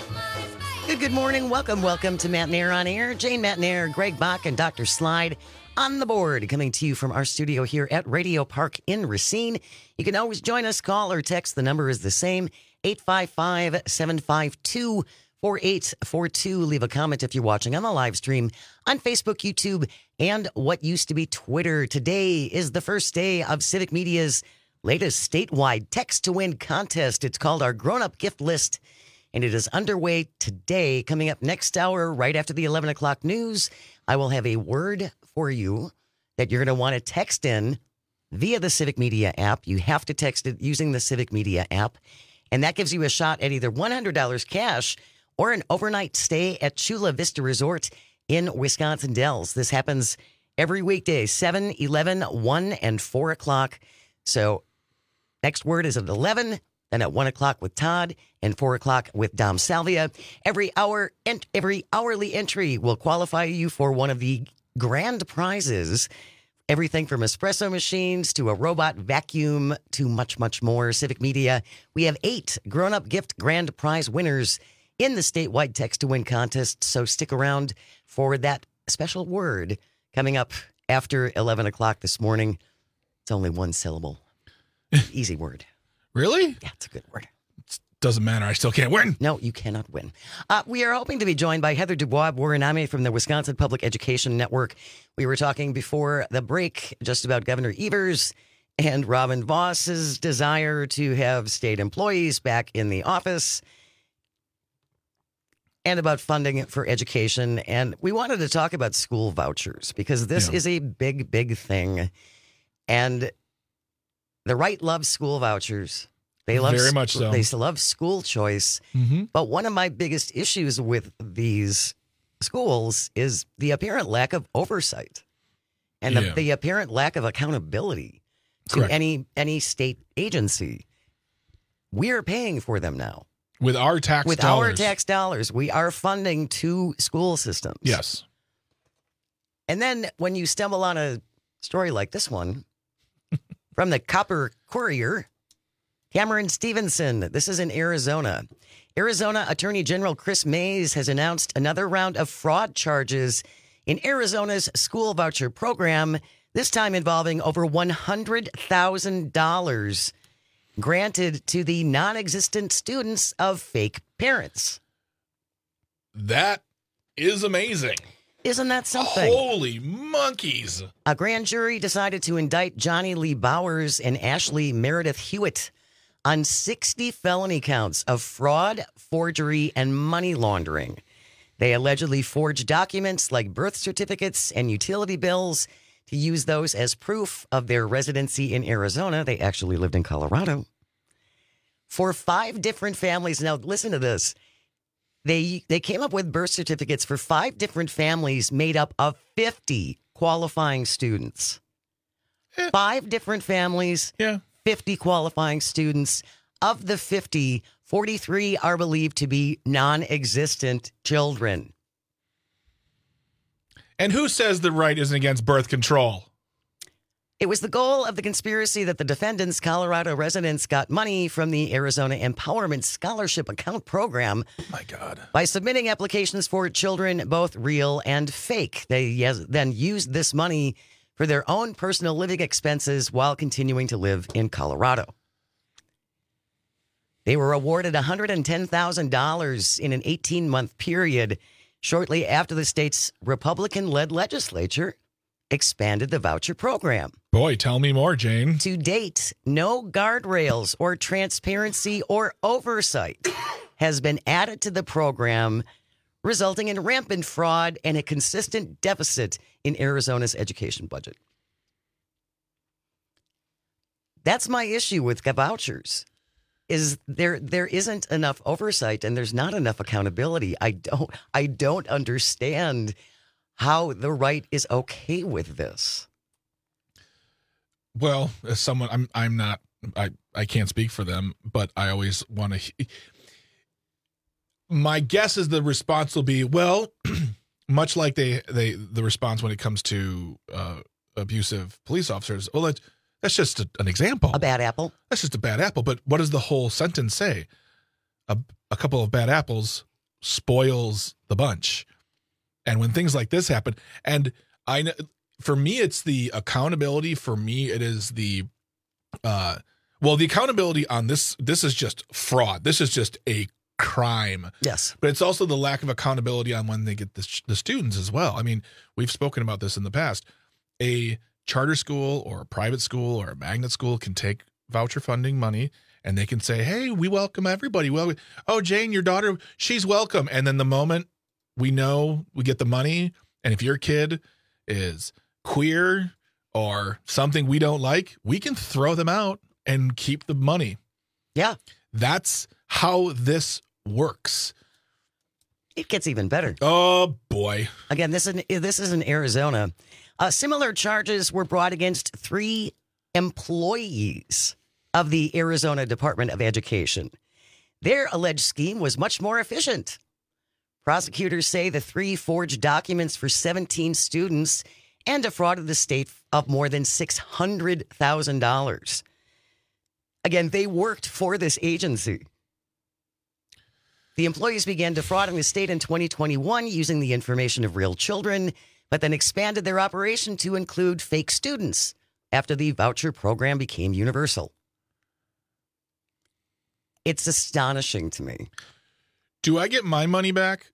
Good, good morning. Welcome, welcome to Matt and Air on Air. Jane, Matt and Air, Greg Bach, and Doctor Slide on the board, coming to you from our studio here at Radio Park in Racine. You can always join us, call or text. The number is the same, eight five five, seven five two, four eight four two. Leave a comment if you're watching on the live stream on Facebook, YouTube, and what used to be Twitter. Today is the first day of Civic Media's latest statewide text to win contest. It's called our grown-up gift list, and it is underway today. Coming up next hour, right after the eleven o'clock news, I will have a word for you that you're going to want to text in via the Civic Media app. You have to text it using the Civic Media app, and that gives you a shot at either one hundred dollars cash or an overnight stay at Chula Vista Resort in Wisconsin Dells. This happens every weekday, seven, eleven, one, and four o'clock. So next word is at eleven, then at one o'clock with Todd, and four o'clock with Dom Salvia. Every hour, and every hourly entry will qualify you for one of the grand prizes. Everything from espresso machines to a robot vacuum to much, much more. Civic Media, we have eight grown-up gift grand prize winners in the statewide text to win contest. So stick around for that special word coming up after eleven o'clock this morning. It's only one syllable. Easy word. Really? Yeah, it's a good word. It doesn't matter. I still can't win. No, you cannot win. Uh, we are hoping to be joined by Heather Dubois-Boriname from the Wisconsin Public Education Network. We were talking before the break just about Governor Evers and Robin Voss's desire to have state employees back in the office, and about funding for education. And we wanted to talk about school vouchers because this yeah. is a big, big thing. And the right loves school vouchers. They love very much so. They love school choice. Mm-hmm. But one of my biggest issues with these schools is the apparent lack of oversight and yeah. the, the apparent lack of accountability to Correct. any any state agency. We're paying for them now. With our tax With dollars. our tax dollars, we are funding two school systems. Yes. And then when you stumble on a story like this one from the Copper Courier, Cameron Stevenson, this is in Arizona. Arizona Attorney General Chris Mays has announced another round of fraud charges in Arizona's school voucher program, this time involving over one hundred thousand dollars granted to the non-existent students of fake parents. That is amazing. Isn't that something? Holy monkeys. A grand jury decided to indict Johnny Lee Bowers and Ashley Meredith Hewitt on sixty felony counts of fraud, forgery, and money laundering. They allegedly forged documents like birth certificates and utility bills to use those as proof of their residency in Arizona. They actually lived in Colorado. For five different families. Now, listen to this. They they came up with birth certificates for five different families made up of fifty qualifying students. Eh. Five different families, yeah. fifty qualifying students. Of the fifty, forty-three are believed to be non-existent children. And who says the right isn't against birth control? It was the goal of the conspiracy that the defendants, Colorado residents, got money from the Arizona Empowerment Scholarship Account Program. Oh my God. By submitting applications for children, both real and fake. They yes, then used this money for their own personal living expenses while continuing to live in Colorado. They were awarded one hundred ten thousand dollars in an eighteen-month period shortly after the state's Republican-led legislature expanded the voucher program. Boy, tell me more, Jane. To date, no guardrails or transparency or oversight has been added to the program, resulting in rampant fraud and a consistent deficit in Arizona's education budget. That's my issue with vouchers. Is there there isn't enough oversight and there's not enough accountability. I don't I don't understand how the right is okay with this. Well, as someone, I'm I'm not, I, I can't speak for them, but I always want to, my guess is the response will be, well, much like they, they the response when it comes to uh, abusive police officers, well, that's, that's just a, an example. A bad apple. That's just a bad apple, but what does the whole sentence say? A, a couple of bad apples spoils the bunch. And when things like this happen, and I know for me, it's the accountability. For me, it is the, uh, well, the accountability on this, this is just fraud. This is just a crime. Yes. But it's also the lack of accountability on when they get the, the students as well. I mean, we've spoken about this in the past. A charter school or a private school or a magnet school can take voucher funding money and they can say, hey, we welcome everybody. Well, oh, Jane, your daughter, she's welcome. And then the moment we know we get the money, and if your kid is queer or something we don't like, we can throw them out and keep the money. Yeah. That's how this works. It gets even better. Oh, boy. Again, this is, this is in Arizona. Uh, similar charges were brought against three employees of the Arizona Department of Education. Their alleged scheme was much more efficient. Prosecutors say the three forged documents for seventeen students and defrauded the state of more than six hundred thousand dollars. Again, they worked for this agency. The employees began defrauding the state in twenty twenty-one using the information of real children, but then expanded their operation to include fake students after the voucher program became universal. It's astonishing to me. Do I get my money back?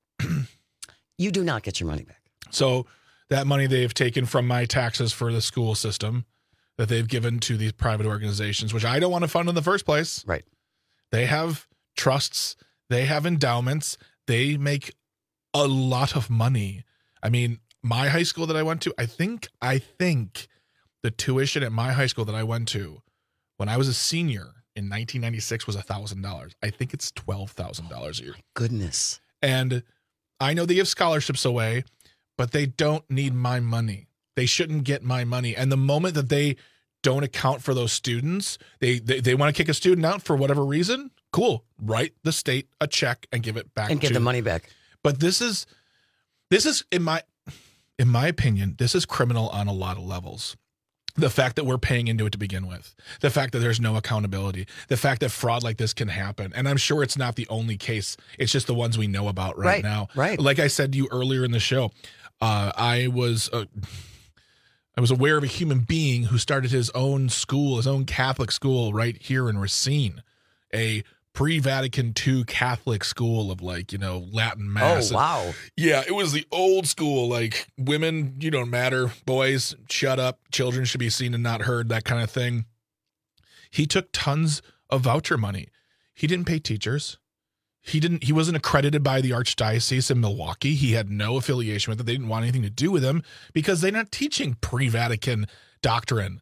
You do not get your money back. So that money they've taken from my taxes for the school system that they've given to these private organizations, which I don't want to fund in the first place. Right. They have trusts. They have endowments. They make a lot of money. I mean, my high school that I went to, I think, I think the tuition at my high school that I went to when I was a senior in nineteen ninety-six was one thousand dollars. I think it's twelve thousand dollars a year. Oh, goodness. And I know they give scholarships away, but they don't need my money. They shouldn't get my money. And the moment that they don't account for those students, they they, they want to kick a student out for whatever reason, cool. Write the state a check and give it back. And get to, the money back. But this is, this is, in my, in my opinion, this is criminal on a lot of levels. The fact that we're paying into it to begin with, the fact that there's no accountability, the fact that fraud like this can happen. And I'm sure it's not the only case. It's just the ones we know about right, right now. Right. Like I said to you earlier in the show, uh, I was uh, I was aware of a human being who started his own school, his own Catholic school right here in Racine, a pre-Vatican two Catholic school of like, you know, Latin mass. Oh, wow. Yeah, it was the old school, like women, you don't matter, boys, shut up, children should be seen and not heard, that kind of thing. He took tons of voucher money. He didn't pay teachers. He didn't, he wasn't accredited by the Archdiocese in Milwaukee. He had no affiliation with it. They didn't want anything to do with him because they're not teaching pre-Vatican doctrine.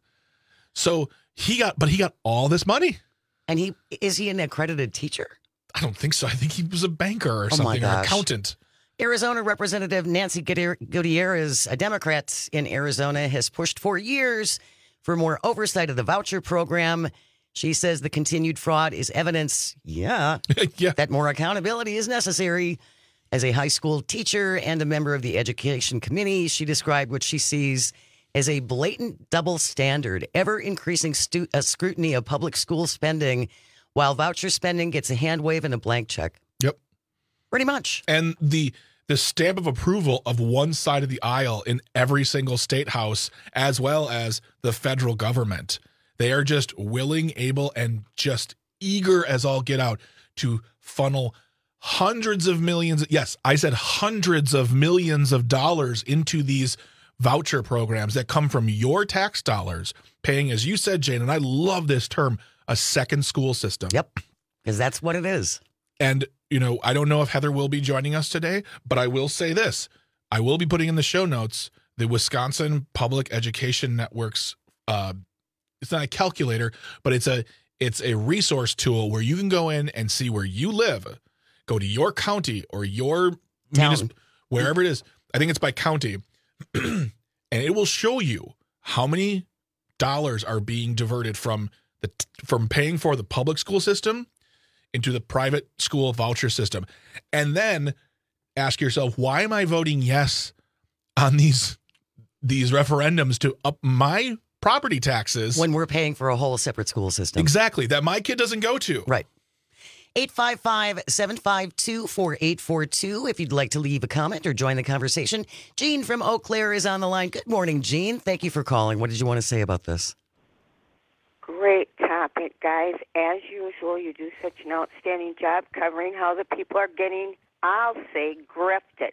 So he got, but he got all this money. And he is he an accredited teacher? I don't think so. I think he was a banker or Oh, my something, or gosh. accountant. Arizona Representative Nancy Gutierrez, a Democrat in Arizona, has pushed for years for more oversight of the voucher program. She says the continued fraud is evidence, yeah, yeah, that more accountability is necessary. As a high school teacher and a member of the education committee, she described what she sees as a blatant double standard, ever increasing stu- uh, scrutiny of public school spending, while voucher spending gets a hand wave and a blank check. Yep. Pretty much. And the the stamp of approval of one side of the aisle in every single state house, as well as the federal government. They are just willing, able, and just eager as all get out to funnel hundreds of millions. Yes, I said hundreds of millions of dollars into these voucher programs that come from your tax dollars, paying, as you said, Jane, and I love this term, a second school system. Yep, because that's what it is. And, you know, I don't know if Heather will be joining us today, but I will say this. I will be putting in the show notes the Wisconsin Public Education Network's, uh, it's not a calculator, but it's a it's a resource tool where you can go in and see where you live, go to your county or your municip- wherever it is. I think it's by county. And it will show you how many dollars are being diverted from the from paying for the public school system into the private school voucher system. And then ask yourself, why am I voting yes on these these referendums to up my property taxes when we're paying for a whole separate school system? Exactly, that my kid doesn't go to. Right. eight five five, seven five two, four eight four two if you'd like to leave a comment or join the conversation. Jean from Eau Claire is on the line. Good morning, Jean. Thank you for calling. What did you want to say about this? Great topic, guys. As usual, you do such an outstanding job covering how the people are getting, I'll say, grifted.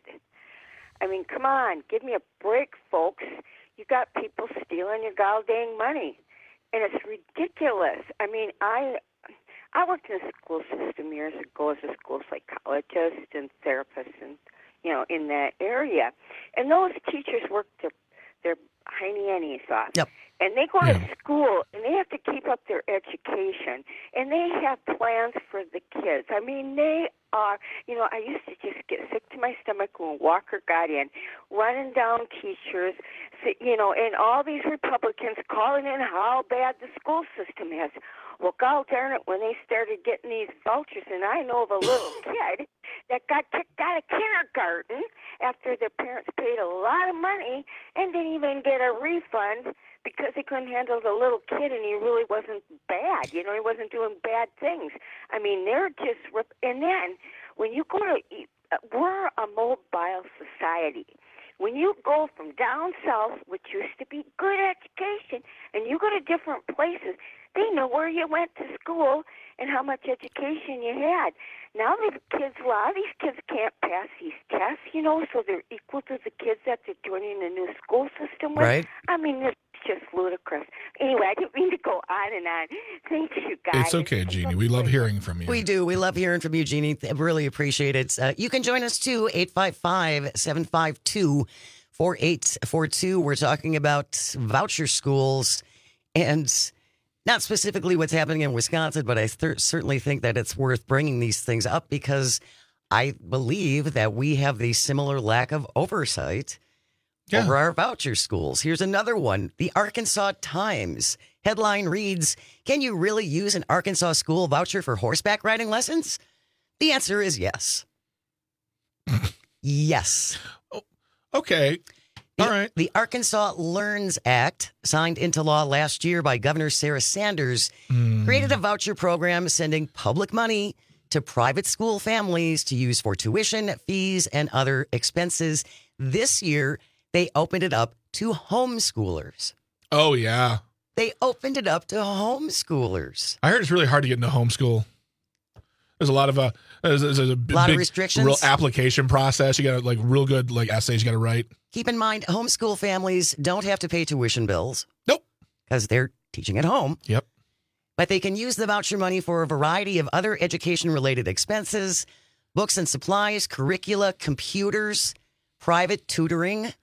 I mean, come on, give me a break, folks. You got people stealing your gall dang money, and it's ridiculous. I mean, I I worked in the school system years ago as a school psychologist and therapist, and you know, in that area, and those teachers worked their their hiney annies off. Yep. And they go to school, and they have to keep up their education, and they have plans for the kids. I mean, they are, you know, I used to just get sick to my stomach when Walker got in, running down teachers, you know, and all these Republicans calling in how bad the school system is. Well, God darn it, when they started getting these vouchers, and I know of a little kid that got kicked out of kindergarten after their parents paid a lot of money and didn't even get a refund because he couldn't handle the little kid, and he really wasn't bad. You know, he wasn't doing bad things. I mean, they're just, rip- and then when you go to, we're a mobile society. When you go from down south, which used to be good education, and you go to different places, they know where you went to school and how much education you had. Now the kids, a lot of these kids can't pass these tests, you know, so they're equal to the kids that they're joining the new school system with. Right. I mean, it's just ludicrous. Anyway, I didn't mean to go on and on. Thank you, guys. It's okay, Jeannie. We love hearing from you. We do. We love hearing from you, Jeannie. Really appreciate it. Uh, you can join us, too, eight five five, seven five two, four eight four two. We're talking about voucher schools and not specifically what's happening in Wisconsin, but I th- certainly think that it's worth bringing these things up because I believe that we have the similar lack of oversight yeah. over our voucher schools. Here's another one. The Arkansas Times headline reads, "Can you really use an Arkansas school voucher for horseback riding lessons?" The answer is yes. Yes. Oh, okay. The, All right. The Arkansas Learns Act, signed into law last year by Governor Sarah Sanders, mm. created a voucher program sending public money to private school families to use for tuition, fees, and other expenses. This year, they opened it up to homeschoolers. Oh, yeah. They opened it up to homeschoolers. I heard it's really hard to get into homeschool. There's a lot of uh, there's, there's a, b- lot big, of restrictions. Real application process. You got like real good like essays you got to write. Keep in mind, homeschool families don't have to pay tuition bills. Nope, because they're teaching at home. Yep. But they can use the voucher money for a variety of other education-related expenses, books and supplies, curricula, computers, private tutoring,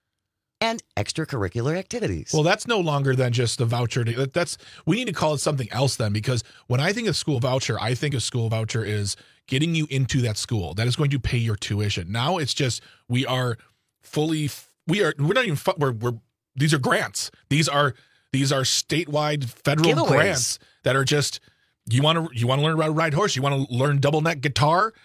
and extracurricular activities. Well, that's no longer than just the voucher. To, that's we need to call it something else then, because when I think of school voucher, I think of school voucher is getting you into that school that is going to pay your tuition. Now it's just we are fully we are we're not even we're, we're these are grants. These are these are statewide federal Giveaways. grants that are just you want to you want to learn how to ride horse, you want to learn double neck guitar.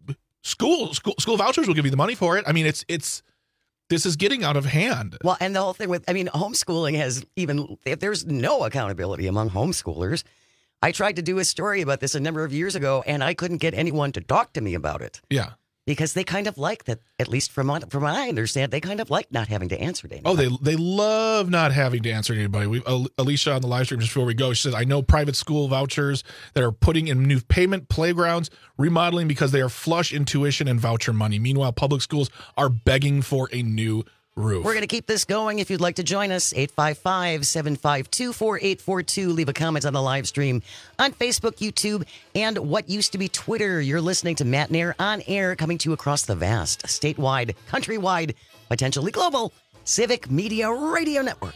School school school vouchers will give you the money for it. I mean, it's it's. This is getting out of hand. Well, and the whole thing with, I mean, homeschooling has even, there's no accountability among homeschoolers. I tried to do a story about this a number of years ago, and I couldn't get anyone to talk to me about it. Yeah. Because they kind of like that, at least from what, from what I understand, they kind of like not having to answer to anybody. Oh, they they love not having to answer to anybody. We, uh, Alicia on the live stream just before we go, she says, I know private school vouchers that are putting in new payment playgrounds, remodeling because they are flush in tuition and voucher money. Meanwhile, public schools are begging for a new roof. We're going to keep this going. If you'd like to join us, eight five five, seven five two, four eight four two. Leave a comment on the live stream on Facebook, YouTube, and what used to be Twitter. You're listening to Matt Nair on air, coming to you across the vast, statewide, countrywide, potentially global Civic Media Radio Network.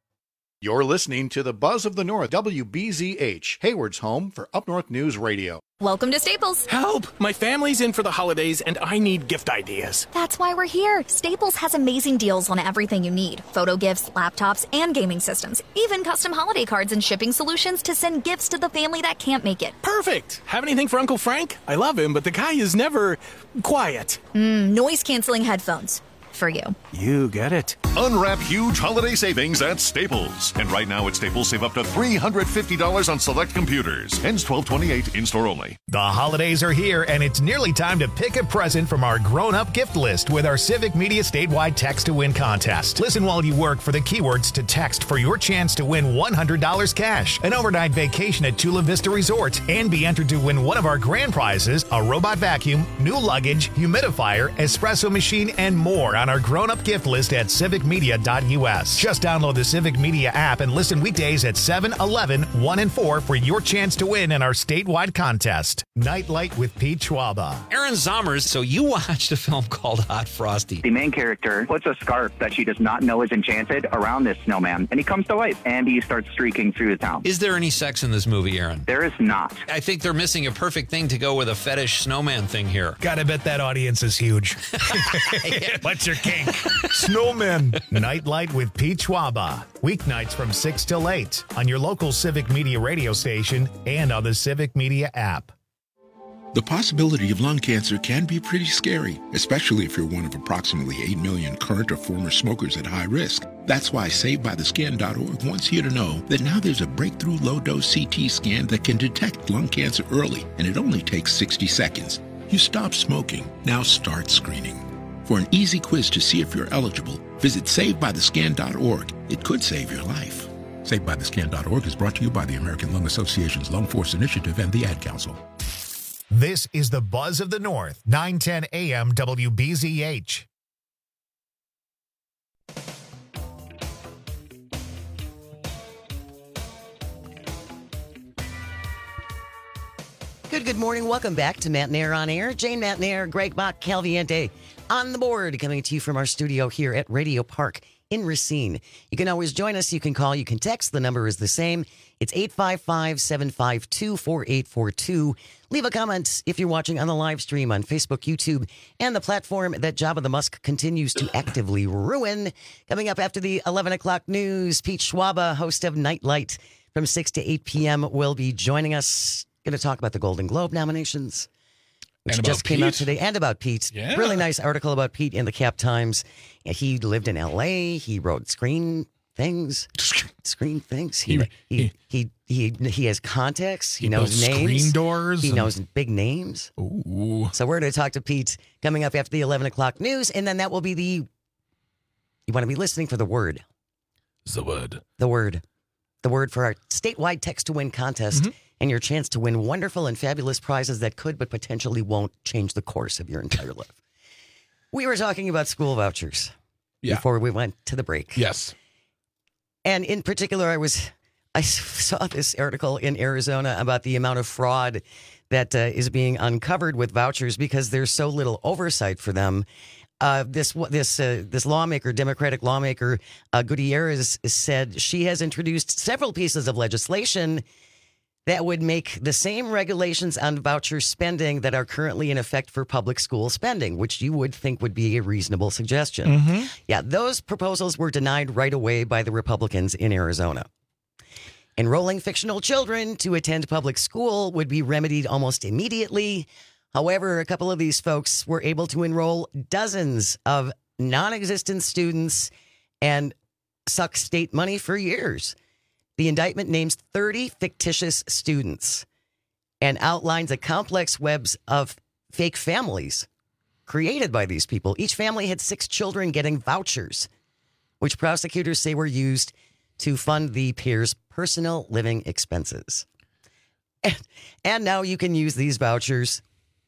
You're listening to the Buzz of the North, W B Z H, Hayward's home for Up North News Radio. Welcome to Staples. Help! My family's in for the holidays and I need gift ideas. That's why we're here. Staples has amazing deals on everything you need. Photo gifts, laptops, and gaming systems. Even custom holiday cards and shipping solutions to send gifts to the family that can't make it. Perfect! Have anything for Uncle Frank? I love him, but the guy is never quiet. Mm, noise-canceling headphones. For you. You get it. Unwrap huge holiday savings at Staples. And right now at Staples, save up to three hundred fifty dollars on select computers. Ends twelve twenty-eight, in-store only. The holidays are here, and it's nearly time to pick a present from our grown-up gift list with our Civic Media statewide Text to Win contest. Listen while you work for the keywords to text for your chance to win one hundred dollars cash, an overnight vacation at Chula Vista Resort, and be entered to win one of our grand prizes, a robot vacuum, new luggage, humidifier, espresso machine, and more on our grown-up gift list at civic media dot u s. Just download the Civic Media app and listen weekdays at seven, eleven, one, and four for your chance to win in our statewide contest. Nightlight with Pete Schwaba. Aaron Zommers, so you watched a film called Hot Frosty. The main character puts a scarf that she does not know is enchanted around this snowman, and he comes to life, and he starts streaking through the town. Is there any sex in this movie, Aaron? There is not. I think they're missing a perfect thing to go with a fetish snowman thing here. Gotta bet that audience is huge. What's your kink? Snowmen. Nightlight with Pete Schwaba. Weeknights from six till eight on your local Civic Media radio station and on the Civic Media app. The possibility of lung cancer can be pretty scary, especially if you're one of approximately eight million current or former smokers at high risk. That's why Saved By The Scan dot org wants you to know that now there's a breakthrough low-dose C T scan that can detect lung cancer early, and it only takes sixty seconds. You stop smoking, now start screening. For an easy quiz to see if you're eligible, visit Saved By The Scan dot org. It could save your life. Saved By The Scan dot org is brought to you by the American Lung Association's Lung Force Initiative and the Ad Council. This is the Buzz of the North, nine ten A M W B Z H. Good, good morning. Welcome back to Matt Nair on Air. Jane Matt Nair, Greg Bach, Calviente on the board, coming to you from our studio here at Radio Park in Racine. You can always join us. You can call. You can text. The number is the same. It's eight five five, seven five two, four eight four two. Leave a comment if you're watching on the live stream on Facebook, YouTube, and the platform that Jabba the Musk continues to actively ruin. Coming up after the eleven o'clock news, Pete Schwaba, host of Nightlight from six to eight p.m., will be joining us. Going to talk about the Golden Globe nominations, which just came out today, and about Pete. Yeah. Really nice article about Pete in the Cap Times. He lived in L A. He wrote screen things. Screen things. He he he he, he has contacts. He, He knows built names. screen doors He and- knows big names. Ooh. So we're going to talk to Pete coming up after the eleven o'clock news, and then that will be the. You want to be listening for the word. The word. The word. The word for our statewide Text to Win contest. Mm-hmm. And your chance to win wonderful and fabulous prizes that could but potentially won't change the course of your entire life. We were talking about school vouchers Yeah. before we went to the break. Yes. And in particular, I was I saw this article in Arizona about the amount of fraud that uh, is being uncovered with vouchers because there's so little oversight for them. Uh, this this uh, this lawmaker, Democratic lawmaker uh, Gutierrez, said she has introduced several pieces of legislation that would make the same regulations on voucher spending that are currently in effect for public school spending, which you would think would be a reasonable suggestion. Mm-hmm. Yeah, those proposals were denied right away by the Republicans in Arizona. Enrolling fictional children to attend public school would be remedied almost immediately. However, a couple of these folks were able to enroll dozens of non-existent students and suck state money for years. The indictment names thirty fictitious students and outlines a complex web of fake families created by these people. Each family had six children getting vouchers, which prosecutors say were used to fund the pair's personal living expenses. And, and now you can use these vouchers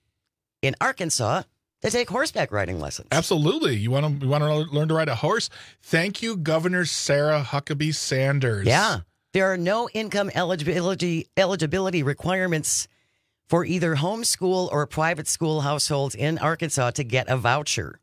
in Arkansas to take horseback riding lessons. Absolutely. You want to you want to learn to ride a horse? Thank you, Governor Sarah Huckabee Sanders. Yeah. There are no income eligibility eligibility requirements for either homeschool or private school households in Arkansas to get a voucher.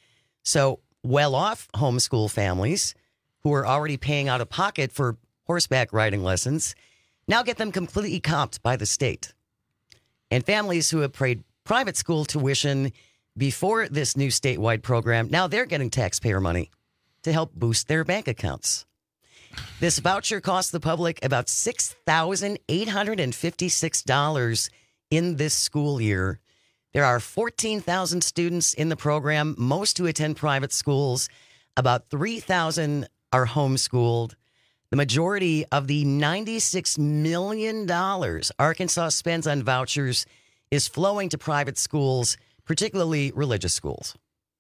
So well-off homeschool families who are already paying out of pocket for horseback riding lessons now get them completely comped by the state. And families who have paid private school tuition before this new statewide program, now they're getting taxpayer money to help boost their bank accounts. This voucher costs the public about six thousand eight hundred fifty-six dollars in this school year. There are fourteen thousand students in the program, most who attend private schools. About three thousand are homeschooled. The majority of the ninety-six million dollars Arkansas spends on vouchers is flowing to private schools, particularly religious schools.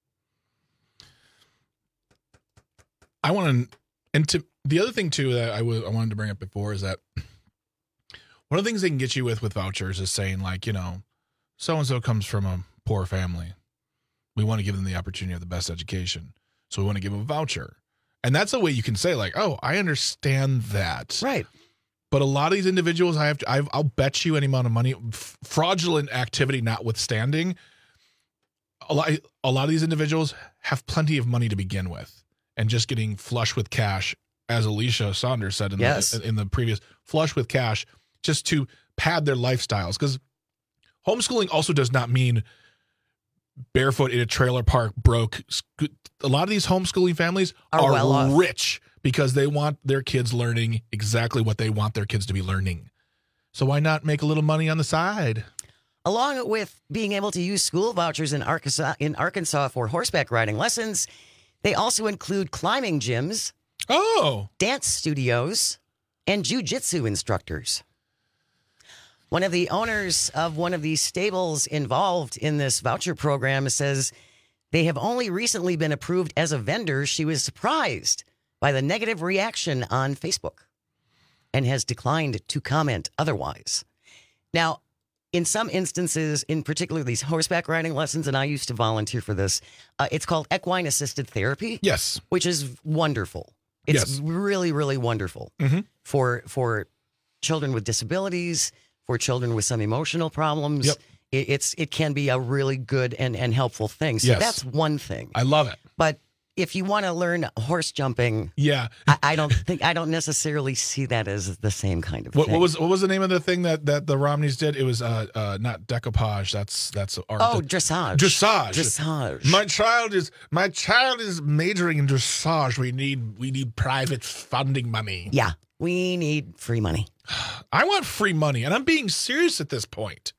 I want to, and to, the other thing, too, that I, w- I wanted to bring up before is that one of the things they can get you with with vouchers is saying, like, you know, so-and-so comes from a poor family. We want to give them the opportunity of the best education. So we want to give them a voucher. And that's a way you can say, like, oh, I understand that. Right. But a lot of these individuals, I have to, I've, I'll bet you any amount of money, f- fraudulent activity notwithstanding, a lot, a lot of these individuals have plenty of money to begin with. And just getting flush with cash, as Alicia Saunders said in, yes. the, in the previous, flush with cash, just to pad their lifestyles. Because homeschooling also does not mean barefoot in a trailer park broke. A lot of these homeschooling families are, are well rich because they want their kids learning exactly what they want their kids to be learning. So why not make a little money on the side? Along with being able to use school vouchers in Arkansas, in Arkansas for horseback riding lessons, they also include climbing gyms, oh, dance studios, and jiu-jitsu instructors. One of the owners of one of these stables involved in this voucher program says they have only recently been approved as a vendor. She was surprised by the negative reaction on Facebook and has declined to comment otherwise. Now, in some instances, in particular these horseback riding lessons, and I used to volunteer for this, uh, it's called equine assisted therapy. Yes. Which is wonderful. It's yes. really, really wonderful mm-hmm. for for children with disabilities, for children with some emotional problems. Yep. It, it's it can be a really good and, and helpful thing. So yes. that's one thing. I love it. But if you want to learn horse jumping, yeah, I, I don't think I don't necessarily see that as the same kind of what, thing. What was what was the name of the thing that, that the Romneys did? It was uh, uh not decoupage. That's that's art. Oh, dressage. Dressage. Dressage. My child is my child is majoring in dressage. We need we need private funding money. Yeah, we need free money. I want free money, and I'm being serious at this point.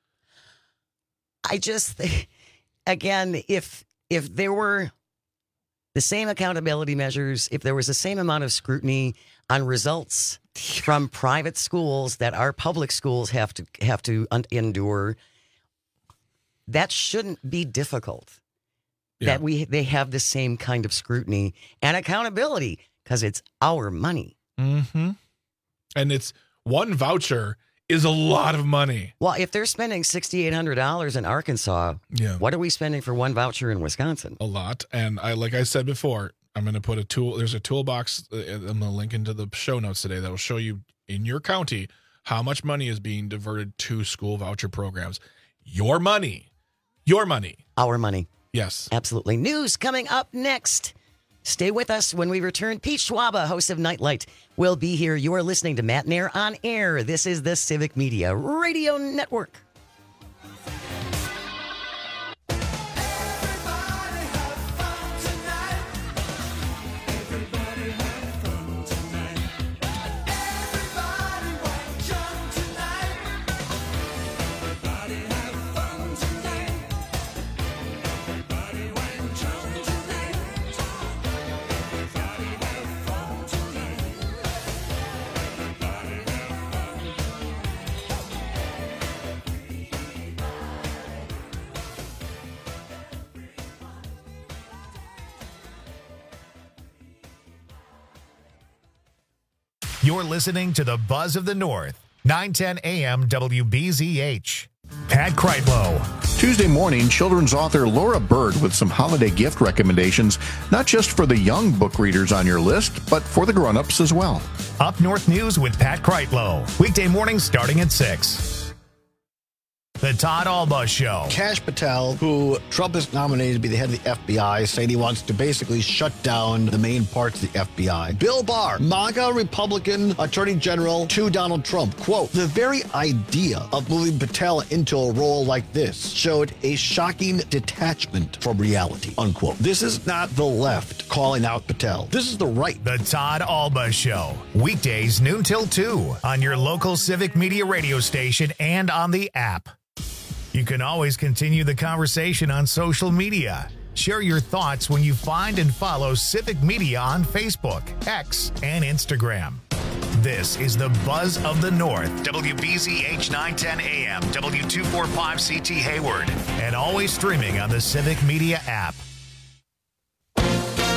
I just, again, if if there were the same accountability measures, if there was the same amount of scrutiny on results from private schools that our public schools have to have to un- endure, that shouldn't be difficult. Yeah. That we they have the same kind of scrutiny and accountability because it's our money. Mm-hmm. And it's one voucher is a lot of money. Well, if they're spending six thousand eight hundred dollars in Arkansas, yeah. what are we spending for one voucher in Wisconsin? A lot. And I, like I said before, I'm going to put a tool. There's a toolbox. I'm going to link into the show notes today that will show you in your county how much money is being diverted to school voucher programs. Your money. Your money. Our money. Yes. Absolutely. News coming up next. Stay with us when we return. Pete Schwaba, host of Nightlight, will be here. You are listening to Matt Nair on Air. This is the Civic Media Radio Network. You're listening to the Buzz of the North, nine ten A M W B Z H. Pat Kreitlow. Tuesday morning, children's author Laura Bird with some holiday gift recommendations, not just for the young book readers on your list, but for the grown-ups as well. Up North News with Pat Kreitlow. Weekday mornings starting at six. The Todd Alba Show. Kash Patel, who Trump has nominated to be the head of the F B I, saying he wants to basically shut down the main parts of the F B I. Bill Barr, MAGA Republican Attorney General to Donald Trump. Quote, the very idea of moving Patel into a role like this showed a shocking detachment from reality, unquote. This is not the left calling out Patel. This is the right. The Todd Alba Show. Weekdays noon till two on your local Civic Media radio station and on the app. You can always continue the conversation on social media. Share your thoughts when you find and follow Civic Media on Facebook, X, and Instagram. This is the Buzz of the North, W B Z H nine ten A M, W two forty-five C T Hayward, and always streaming on the Civic Media app.